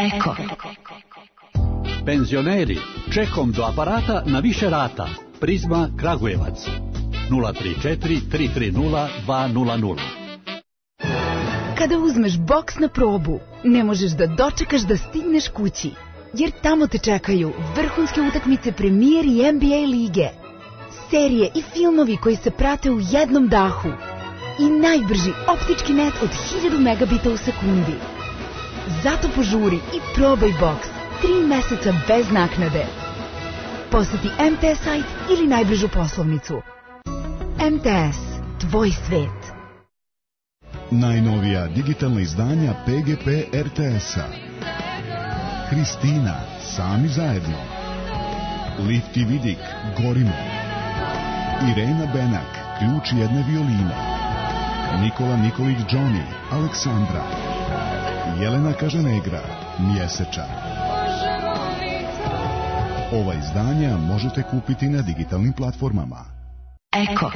Eko. Penzioneri, čekom do aparata na više rata. Prizma Kragujevac. nula tri četiri tri tri nula dva nula nula. Kada uzmeš boks na probu, ne možeš da dočekaš da stigneš kući, jer tamo te čekaju vrhunske utakmice Premier i N B A lige, serije i filmovi koji se prate u jednom dahu i najbrži optički net od hiljadu megabita u sekundi. Zato požuri i probaj boks tri meseca bez naknade. Poseti M T S sajt ili najbližu poslovnicu. M T S, tvoj svet. Najnovija digitalna izdanja P G P R T S-a. Kristina, sami zajedno. Lift i vidik, gorimo. Irena Benak, ključ jedne violine. Nikola Nikolić Johnny, Aleksandra. Jelena Kažanegra, Mjeseča. Ova izdanja možete kupiti na digitalnim platformama. Eko.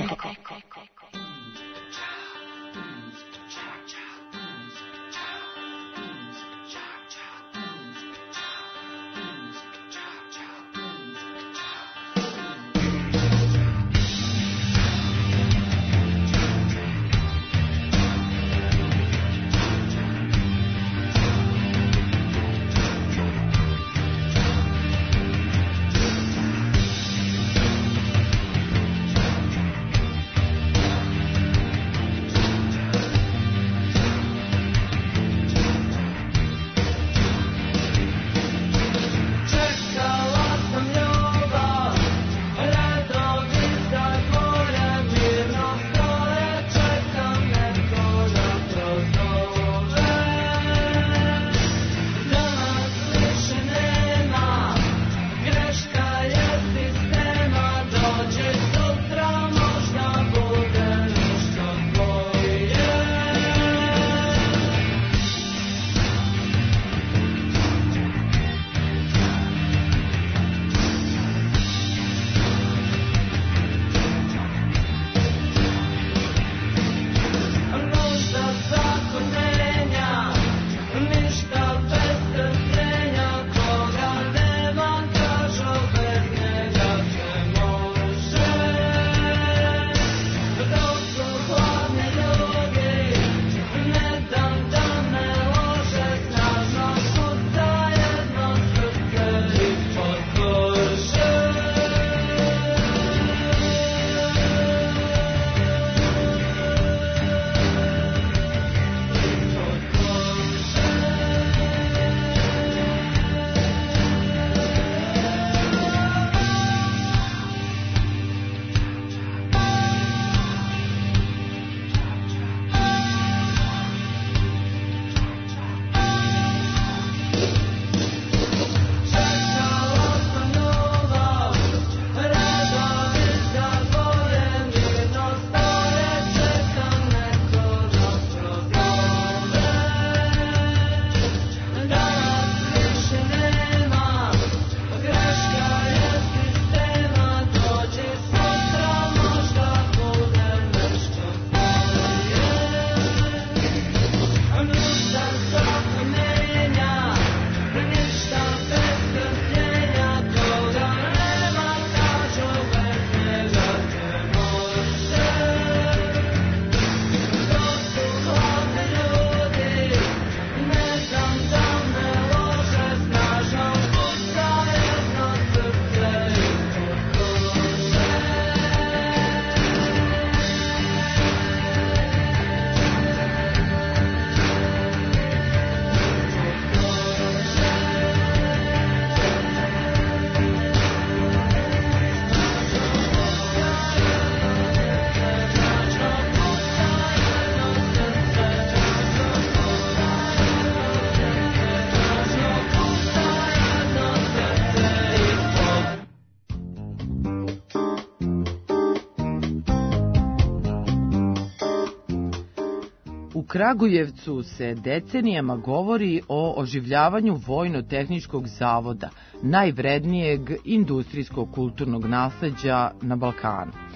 U Kragujevcu se decenijama govori o oživljavanju Vojno-tehničkog zavoda, najvrednijeg industrijskog kulturnog nasleđa na Balkanu.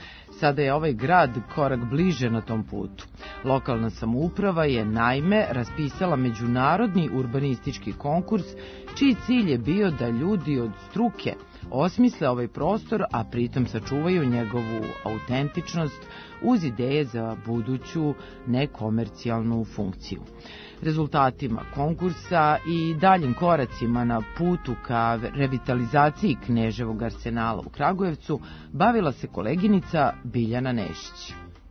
Sada je ovaj grad korak bliže na tom putu. Lokalna samouprava je naime raspisala međunarodni urbanistički konkurs, čiji cilj je bio da ljudi od struke osmisle ovaj prostor, a pritom sačuvaju njegovu autentičnost uz ideje za buduću nekomercijalnu funkciju. Rezultatima konkursa i daljim koracima na putu ka revitalizaciji Kneževog arsenala u Kragujevcu bavila se koleginica Biljana Nešić.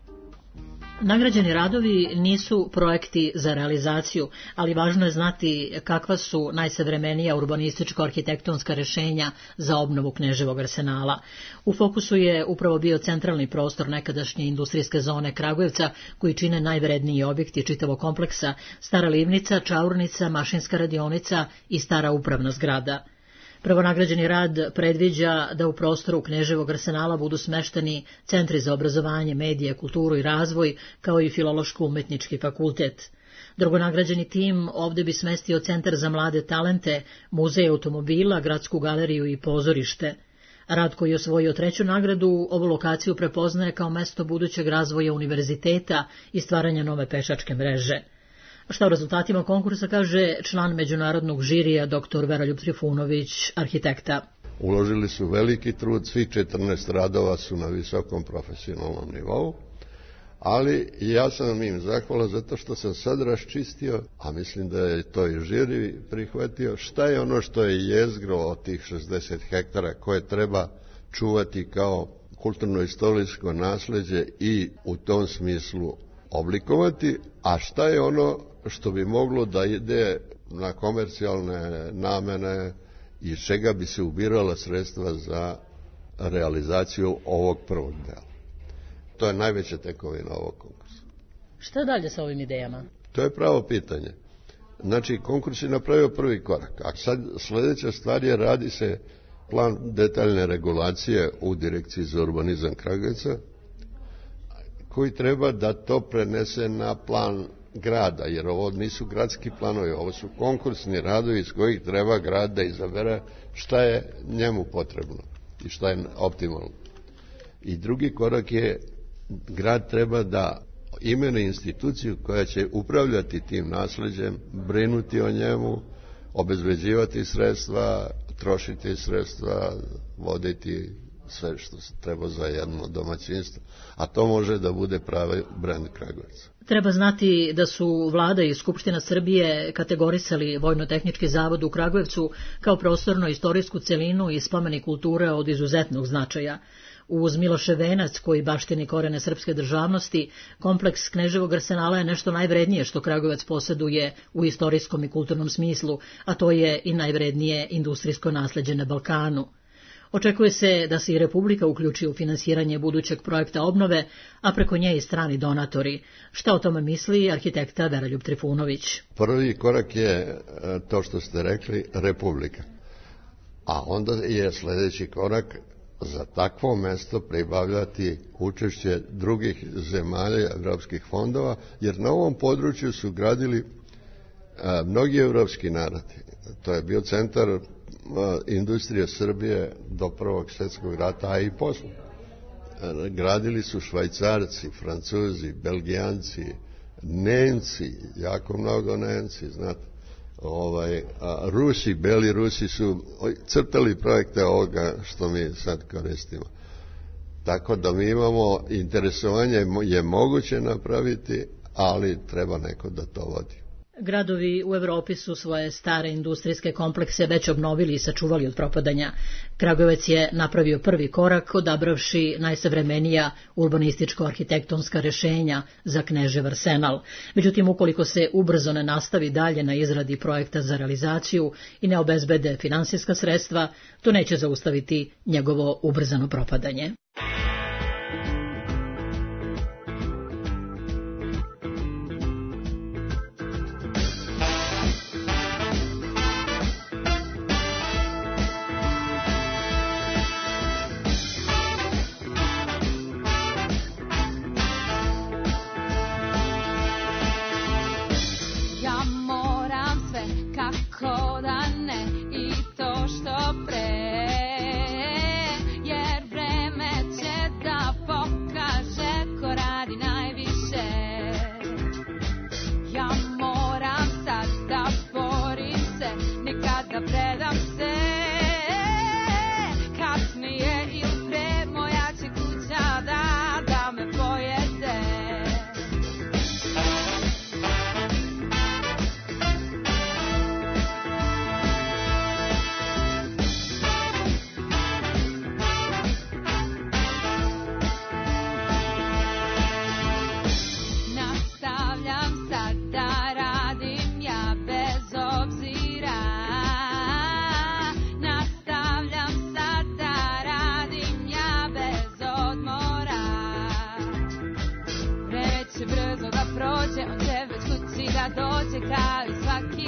Nagrađeni radovi nisu projekti za realizaciju, ali važno je znati kakva su najsavremenija urbanističko-arhitektonska rešenja za obnovu Kneževog arsenala. U fokusu je upravo bio centralni prostor nekadašnje industrijske zone Kragujevca, koji čine najvredniji objekti čitavog kompleksa, stara livnica, čaurnica, mašinska radionica i stara upravna zgrada. Prvonagrađeni rad predviđa da u prostoru Kneževog arsenala budu smešteni centri za obrazovanje, medije, kulturu i razvoj, kao i Filološko-umetnički fakultet. Drugonagrađeni tim ovde bi smestio centar za mlade talente, muzej automobila, gradsku galeriju i pozorište. Rad koji je osvojio treću nagradu ovu lokaciju prepoznaje kao mesto budućeg razvoja univerziteta i stvaranja nove pešačke mreže. Šta o rezultatima konkursa kaže član međunarodnog žirija dr Veroljub Trifunović, arhitekta. Uložili su veliki trud, svi četrnaest radova su na visokom profesionalnom nivou, ali ja sam im zahvalan zato što sam sad raščistio, a mislim da je to i žiri prihvatio, šta je ono što je jezgro od tih šezdeset hektara koje treba čuvati kao kulturno-istorijsko nasleđe i u tom smislu oblikovati, a šta je ono što bi moglo da ide na komercijalne namene i čega bi se ubirala sredstva za realizaciju ovog prvog dela. To je najveća tekovina ovog konkursa. Šta dalje sa ovim idejama? To je pravo pitanje. Znači, konkurs je napravio prvi korak, a sad sledeća stvar je, radi se plan detaljne regulacije u Direkciji za urbanizam Kragujevca, koji treba da to prenese na plan grada, jer ovo nisu gradski planovi, ovo su konkursni radovi iz kojih treba grad da izabere šta je njemu potrebno i šta je optimalno. I drugi korak je, grad treba da imenuje instituciju koja će upravljati tim nasleđem, brinuti o njemu, obezbeđivati sredstva, trošiti sredstva, voditi sve što se treba za jedno domaćinstvo, a to može da bude pravi brend Kragujevca. Treba znati da su Vlada i Skupština Srbije kategorisali Vojno-tehnički zavod u Kragujevcu kao prostorno-istorijsku celinu i spomenik kulture od izuzetnog značaja. Uz Milošev venac, koji baštini korene srpske državnosti, kompleks Kneževog arsenala je nešto najvrednije što Kragujevac poseduje u istorijskom i kulturnom smislu, a to je i najvrednije industrijsko nasleđe na Balkanu. Očekuje se da se i Republika uključi u finansiranje budućeg projekta obnove, a preko nje i strani donatori. Šta o tome misli arhitekta Veroljub Trifunović? Prvi korak je to što ste rekli, Republika. A onda je sledeći korak za takvo mesto pribavljati učešće drugih zemalja evropskih fondova, jer na ovom području su gradili a, mnogi evropski narodi. To je bio centar a, industrije Srbije do Prvog svjetskog rata, a i posle. A, gradili su Švajcarci, Francuzi, Belgijanci, Nemci, jako mnogo Nemci, znate. Ovaj, a, Rusi, beli Rusi su crtali projekte ovoga što mi sad koristimo. Tako da mi imamo interesovanje, je moguće napraviti, ali treba neko da to vodi. Gradovi u Evropi su svoje stare industrijske komplekse već obnovili i sačuvali od propadanja. Kragujevac je napravio prvi korak, odabravši najsavremenija urbanističko-arhitektonska rešenja za Knežev arsenal. Međutim, ukoliko se ubrzo ne nastavi dalje na izradi projekta za realizaciju i ne obezbede finansijska sredstva, to neće zaustaviti njegovo ubrzano propadanje. Jer vreme će će kao i svaki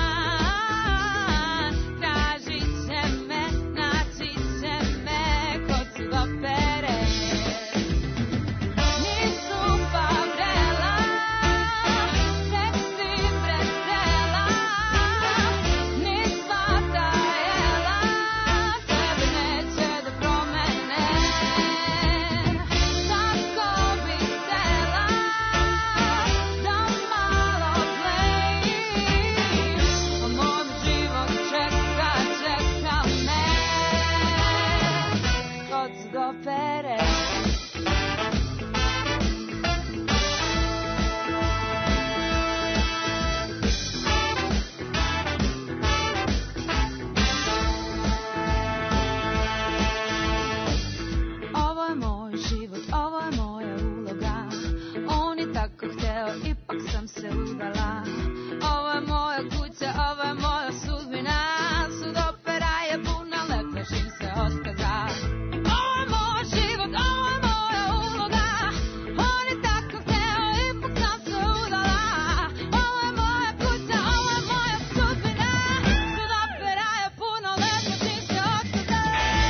dan. Tražit će me, naći će me kod svog opere. Nisu Favrela, seksi Bretela, ni svata jela, tebe neće da promene. Tako bi htela da malo plejim, a moj život čeka, čeka me kod svog opere. Ovo je moj život, ovo je moja uloga. On je tako hteo, ipak sam se udala. Ovo je moja kuća, ovo je moja sudbina. Sud opera je puna, leplešim se otkaza. Ovo je moj život, ovo je moja uloga. On je tako hteo, ipak sam se udala. Ovo je moja kuća, ovo je moja sudbina. Sud opera je puno, leplešim se otkaza.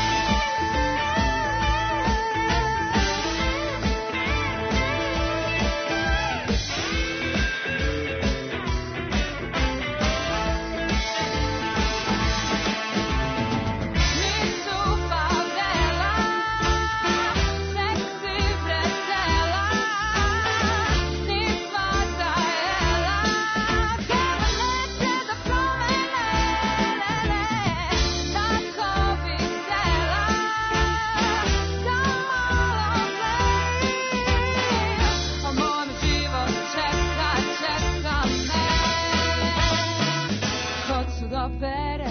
Nisu Favrela, seksi Bretela, ni svata jela, tebe neće da promene. Tako bi htela da malo plejim, a moj život čeka, čeka me kod svog opere.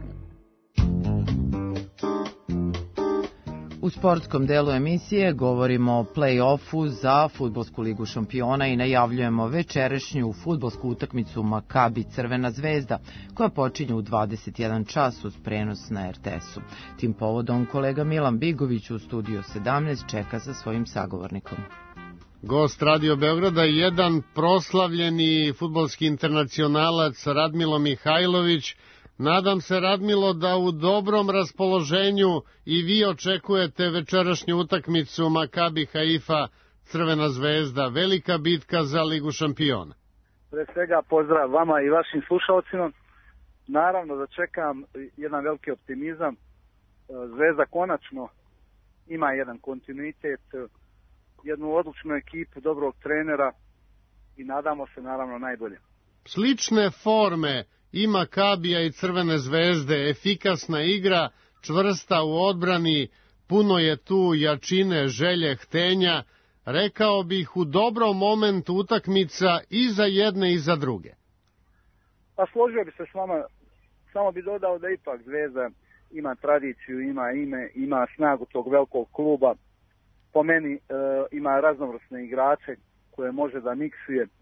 U sportskom delu emisije govorimo o play-offu za Fudbalsku ligu šampiona i najavljujemo večerašnju fudbalsku utakmicu Makabi Crvena zvezda, koja počinje u dvadeset jedan čas uz prenos na er te esu. Tim povodom kolega Milan Bigović u studiju sedamnaest čeka sa svojim sagovornikom. Gost Radio Beograda je jedan proslavljeni fudbalski internacionalac Radmilo Mihajlović. Nadam se, Radmilo, da u dobrom raspoloženju i vi očekujete večerašnju utakmicu Makabi Haifa Crvena zvezda, velika bitka za Ligu šampiona. Pre svega pozdrav vama i vašim slušalcima. Naravno da čekam jedan veliki optimizam. Zvezda konačno ima jedan kontinuitet, jednu odlučnu ekipu, dobrog trenera i nadamo se naravno najbolje. Slične forme ima Makabija i Crvene zvezde, efikasna igra, čvrsta u odbrani, puno je tu jačine, želje, htenja, rekao bih u dobrom momentu utakmica i za jedne i za druge. Pa složio bi se s vama, samo bi dodao da ipak Zvezda ima tradiciju, ima ime, ima snagu tog velikog kluba. Po meni e, ima raznovrsne igrače koje može da miksuje. E,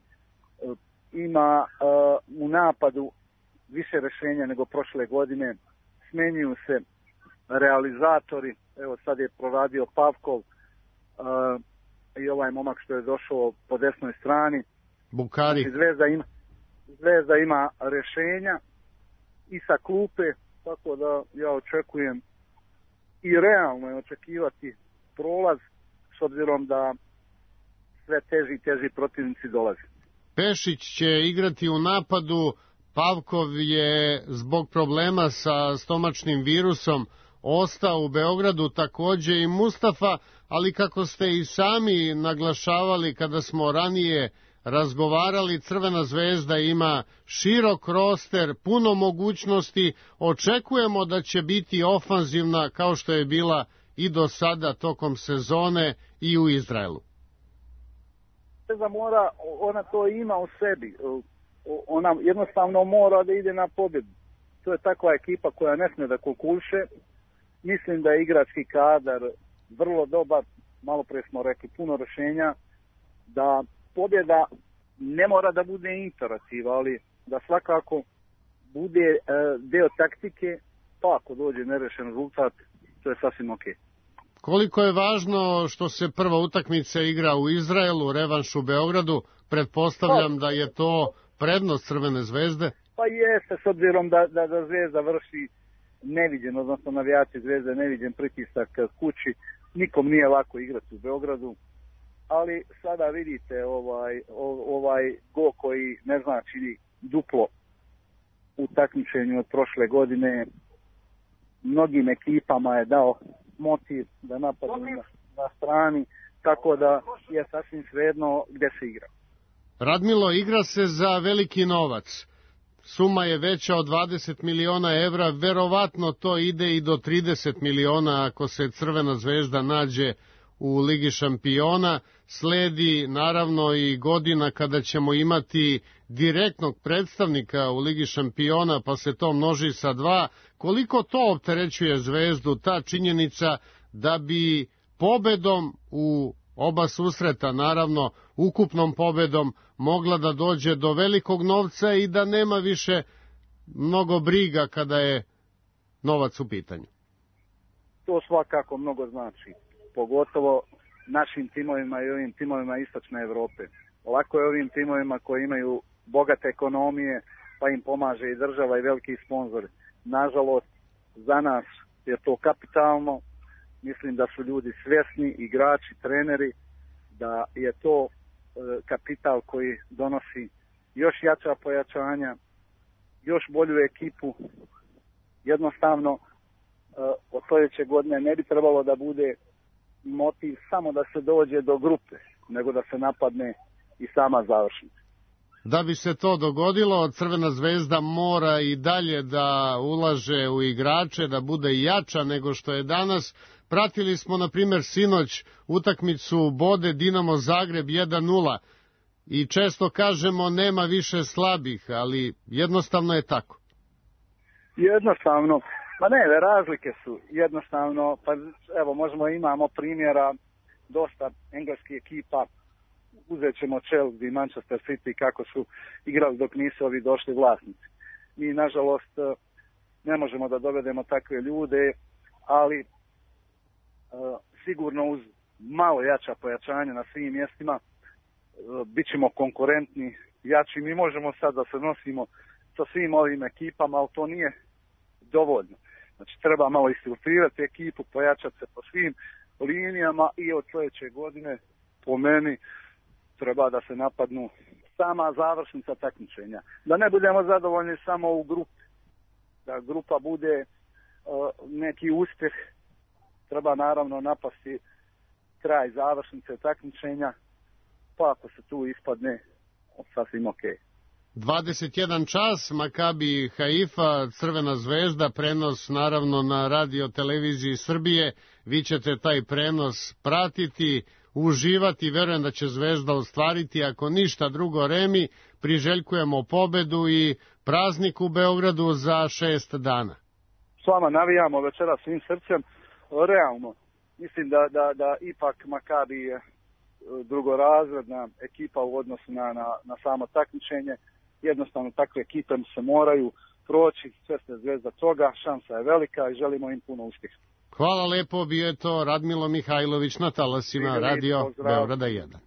ima e, u napadu više rešenja nego prošle godine. Smenjuju se realizatori. Evo sad je proradio Pavkov e, i ovaj momak što je došao po desnoj strani. Bukari. Znači, Zvezda ima, Zvezda ima rešenja i sa klupe, tako da ja očekujem i realno je očekivati prolaz s obzirom da sve teži i teži protivnici dolaze. Pešić će igrati u napadu, Pavkov je zbog problema sa stomačnim virusom ostao u Beogradu, takođe i Mustafa, ali kako ste i sami naglašavali kada smo ranije razgovarali, Crvena zvezda ima širok roster, puno mogućnosti, očekujemo da će biti ofanzivna kao što je bila i do sada tokom sezone i u Izraelu. Zvezda mora, ona to ima u sebi, ona jednostavno mora da ide na pobjedu. To je takva ekipa koja ne smije da kokulše. Mislim da je igrački kadar vrlo dobar, malo pre smo rekli puno rešenja, da pobjeda ne mora da bude imperativ, ali da svakako bude e, deo taktike, pa ako dođe nerešen rezultat, to je sasvim ok. Koliko je važno što se prva utakmica igra u Izraelu, revanš u Beogradu, pretpostavljam da je to prednost Crvene zvezde? Pa jeste, s obzirom da, da, da Zvezda vrši neviđen, odnosno navijači Zvezde neviđen pritisak kući. Nikom nije lako igrati u Beogradu, ali sada vidite ovaj, ovaj go koji ne znači duplo u takmičenju od prošle godine. Mnogim ekipama je dao motiv da napadnu na, na strani, tako da je sasvim svejedno gde se igra. Radmilo, igra se za veliki novac. Suma je veća od dvadeset miliona evra, verovatno to ide i do trideset miliona ako se Crvena zvezda nađe u Ligi šampiona. Sledi naravno i godina kada ćemo imati direktnog predstavnika u Ligi šampiona, pa se to množi sa dva. Koliko to opterećuje Zvezdu, ta činjenica da bi pobedom u oba susreta, naravno ukupnom pobedom, mogla da dođe do velikog novca i da nema više mnogo briga kada je novac u pitanju? To svakako mnogo znači, pogotovo našim timovima i ovim timovima Istočne Evrope. Lako je ovim timovima koji imaju bogate ekonomije, pa im pomaže i država i veliki sponzori. Nažalost, za nas je to kapitalno. Mislim da su ljudi svjesni, igrači, treneri, da je to e, kapital koji donosi još jača pojačanja, još bolju ekipu. Jednostavno, e, od sljedeće godine ne bi trebalo da bude motiv samo da se dođe do grupe, nego da se napadne i sama završnica. Da bi se to dogodilo, Crvena zvezda mora i dalje da ulaže u igrače, da bude jača nego što je danas. Pratili smo, na primjer, sinoć utakmicu Bode Dinamo Zagreb jedan nula i često kažemo nema više slabih, ali jednostavno je tako. Jednostavno, pa ne, razlike su jednostavno, pa evo možemo imamo primjera dosta engleskih ekipa, uzet ćemo Chelsea i Manchester City kako su igrali dok nisu ovi došli vlasnici. Mi nažalost ne možemo da dovedemo takve ljude, ali Uh, sigurno uz malo jača pojačanja na svim mjestima uh, bit ćemo konkurentni, jači. Mi možemo sad da se nosimo sa svim ovim ekipama, ali to nije dovoljno. Znači treba malo isfiltrirati ekipu, pojačati se po svim linijama i od sljedeće godine po meni treba da se napadnu sama završnica takmičenja. Da ne budemo zadovoljni samo u grupi, da grupa bude uh, neki uspjeh. Treba naravno napasti kraj završnice takmičenja, pa ako se tu ispadne, sasvim ok. dvadeset jedan čas, Makabi Haifa, Crvena zvezda, prenos naravno na radio televiziji Srbije. Vi ćete taj prenos pratiti, uživati, verujem da će Zvezda ostvariti, ako ništa drugo Remi, priželjkujemo pobedu i praznik u Beogradu za šest dana. S vama navijamo večera svim srcem. Realno, mislim da, da, da ipak Makabi je drugorazredna ekipa u odnosu na, na, na samo takmičenje. Jednostavno takve ekipe se moraju proći, Crvena zvezda toga, šansa je velika i želimo im puno uspjeha. Hvala lepo, bio je to Radmilo Mihajlović na talasima Videli, Radio pozdrav. Beograda jedan.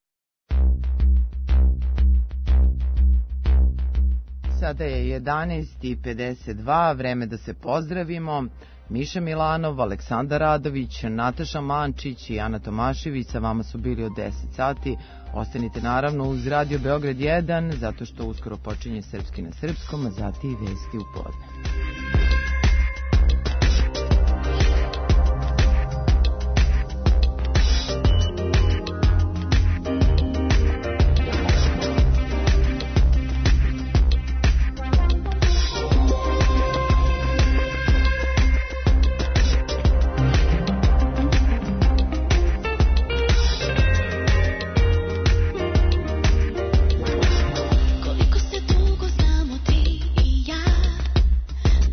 Sada je jedanaest i pedeset dva, vreme da se pozdravimo. Miša Milanov, Aleksandar Radović, Nataša Mančić i Ana Tomašević sa vama su bili od deset sati. Ostanite naravno uz Radio Beograd jedan, zato što uskoro počinje Srpski na srpskom, a zati i vesti u podne. Koliko se dugo znamo ti i ja,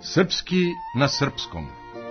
Srpski na srpskom.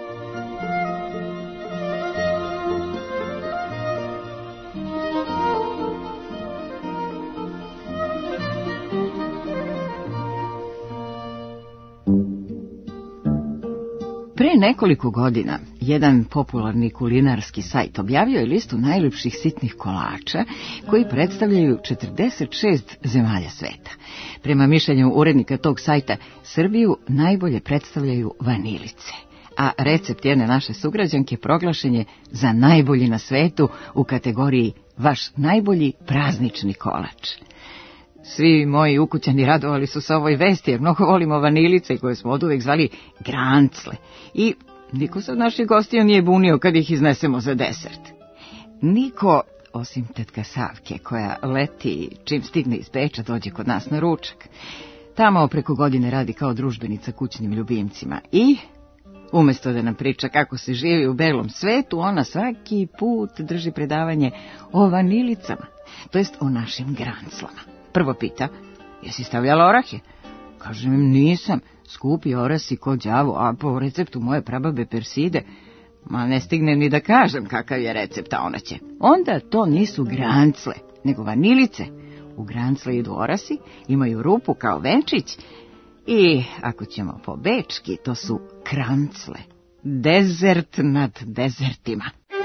Pre nekoliko godina jedan popularni kulinarski sajt objavio je listu najljepših sitnih kolača koji predstavljaju četrdeset šest zemalja sveta. Prema mišljenju urednika tog sajta, Srbiju najbolje predstavljaju vanilice, a recept jedne naše sugrađanke proglašen je za najbolji na svetu u kategoriji vaš najbolji praznični kolač. Svi moji ukućani radovali su se ovoj vesti, jer mnogo volimo vanilice koje smo oduvek zvali grancle. I niko se od naših gostija nije bunio kad ih iznesemo za desert. Niko, osim tetka Savke, koja leti čim stigne iz Beča dođe kod nas na ručak. Tamo preko godine radi kao družbenica kućnim ljubimcima i umesto da nam priča kako se živi u belom svetu, ona svaki put drži predavanje o vanilicama, to jest o našim granclama. Prvo pita, jesi stavljala orahe? Kažem im, nisam, skupi orasi ko đavo, a po receptu moje prababe Perside. Ma ne stigne ni da kažem kakav je recept, a ona će. Onda to nisu grancle, nego vanilice. U grancle idu orasi, imaju rupu kao venčić i, ako ćemo po bečki, to su krancle. Dezert nad dezertima.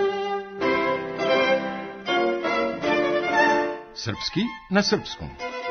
Srpski na srpskom.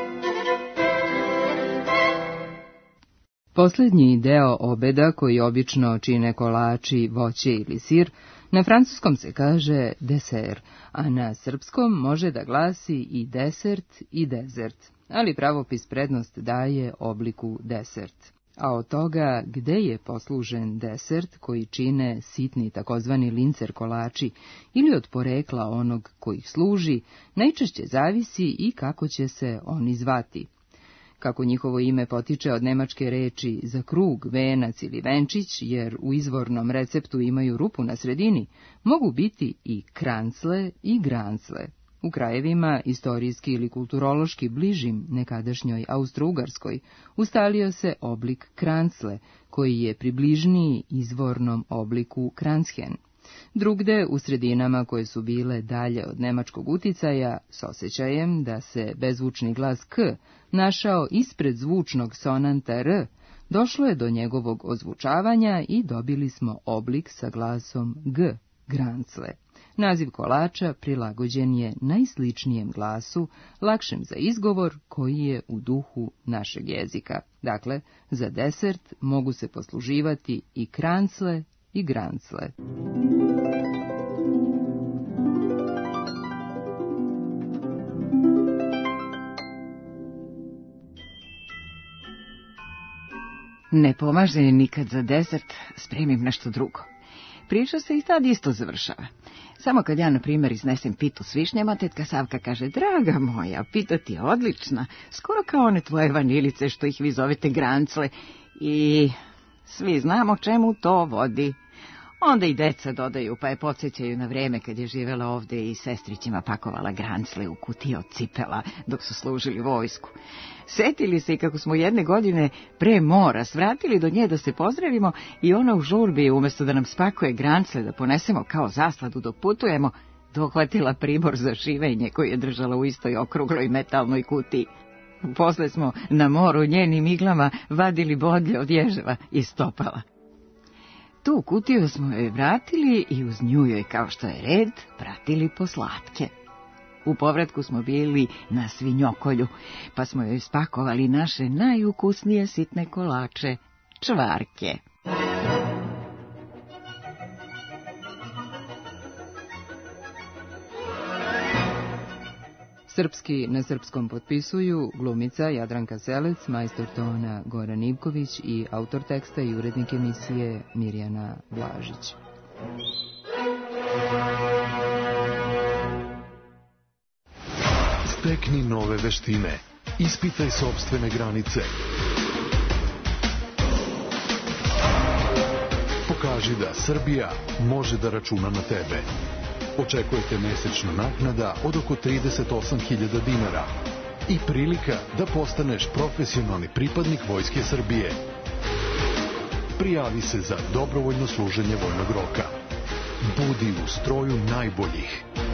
Posljednji deo obeda, koji obično čine kolači, voće ili sir, na francuskom se kaže deser, a na srpskom može da glasi i desert i dezert, ali pravopis prednost daje obliku desert. A od toga gde je poslužen desert koji čine sitni takozvani lincer kolači ili od porekla onog koji ih služi, najčešće zavisi i kako će se oni zvati. Kako njihovo ime potiče od nemačke reči za krug, venac ili venčić, jer u izvornom receptu imaju rupu na sredini, mogu biti i krancle i grancle. U krajevima, istorijski ili kulturološki bližim nekadašnjoj Austro-Ugarskoj, ustalio se oblik krancle, koji je približniji izvornom obliku kranzhen. Drugde, u sredinama koje su bile dalje od nemačkog uticaja, s osjećajem da se bezvučni glas k našao ispred zvučnog sonanta r, došlo je do njegovog ozvučavanja i dobili smo oblik sa glasom g, grancle. Naziv kolača prilagođen je najsličnijem glasu, lakšem za izgovor, koji je u duhu našeg jezika. Dakle, za desert mogu se posluživati i krancle i grancle. Ne pomaže nikad za desert, spremim nešto drugo. Priča se i tad isto završava. Samo kad ja, na primjer, iznesem pitu s višnjama, tetka Savka kaže, draga moja, pita ti je odlična, skoro kao one tvoje vanilice što ih vi zovete grancle, i svi znamo čemu to vodi. Onda i deca dodaju, pa je podsjećaju na vreme kad je živela ovde i sestrićima pakovala grancle u kutije od cipela dok su služili vojsku. Setili se i kako smo jedne godine pre mora svratili do nje da se pozdravimo i ona u žurbi, umjesto da nam spakuje grancle da ponesemo kao zasladu dok putujemo, dohvatila pribor za šivenje koji je držala u istoj okrugloj metalnoj kutiji. Posle smo na moru njenim iglama vadili bodlje od ježeva i stopala. Tu kutiju smo joj vratili i uz nju joj, kao što je red, pratili po slatke. U povratku smo bili na svinjokolju, pa smo joj spakovali naše najukusnije sitne kolače, čvarke. Srpski na srpskom potpisuju glumica Jadranka Selec, majstor tona Goran Ivković i autor teksta i urednik emisije Mirjana Blažić. Stekni nove veštine. Ispitaj sopstvene granice. Pokaži da Srbija može da računa na tebe. Očekujete mesečna naknada od oko trideset osam hiljada dinara i prilika da postaneš profesionalni pripadnik Vojske Srbije. Prijavi se za dobrovoljno služenje vojnog roka. Budi u stroju najboljih.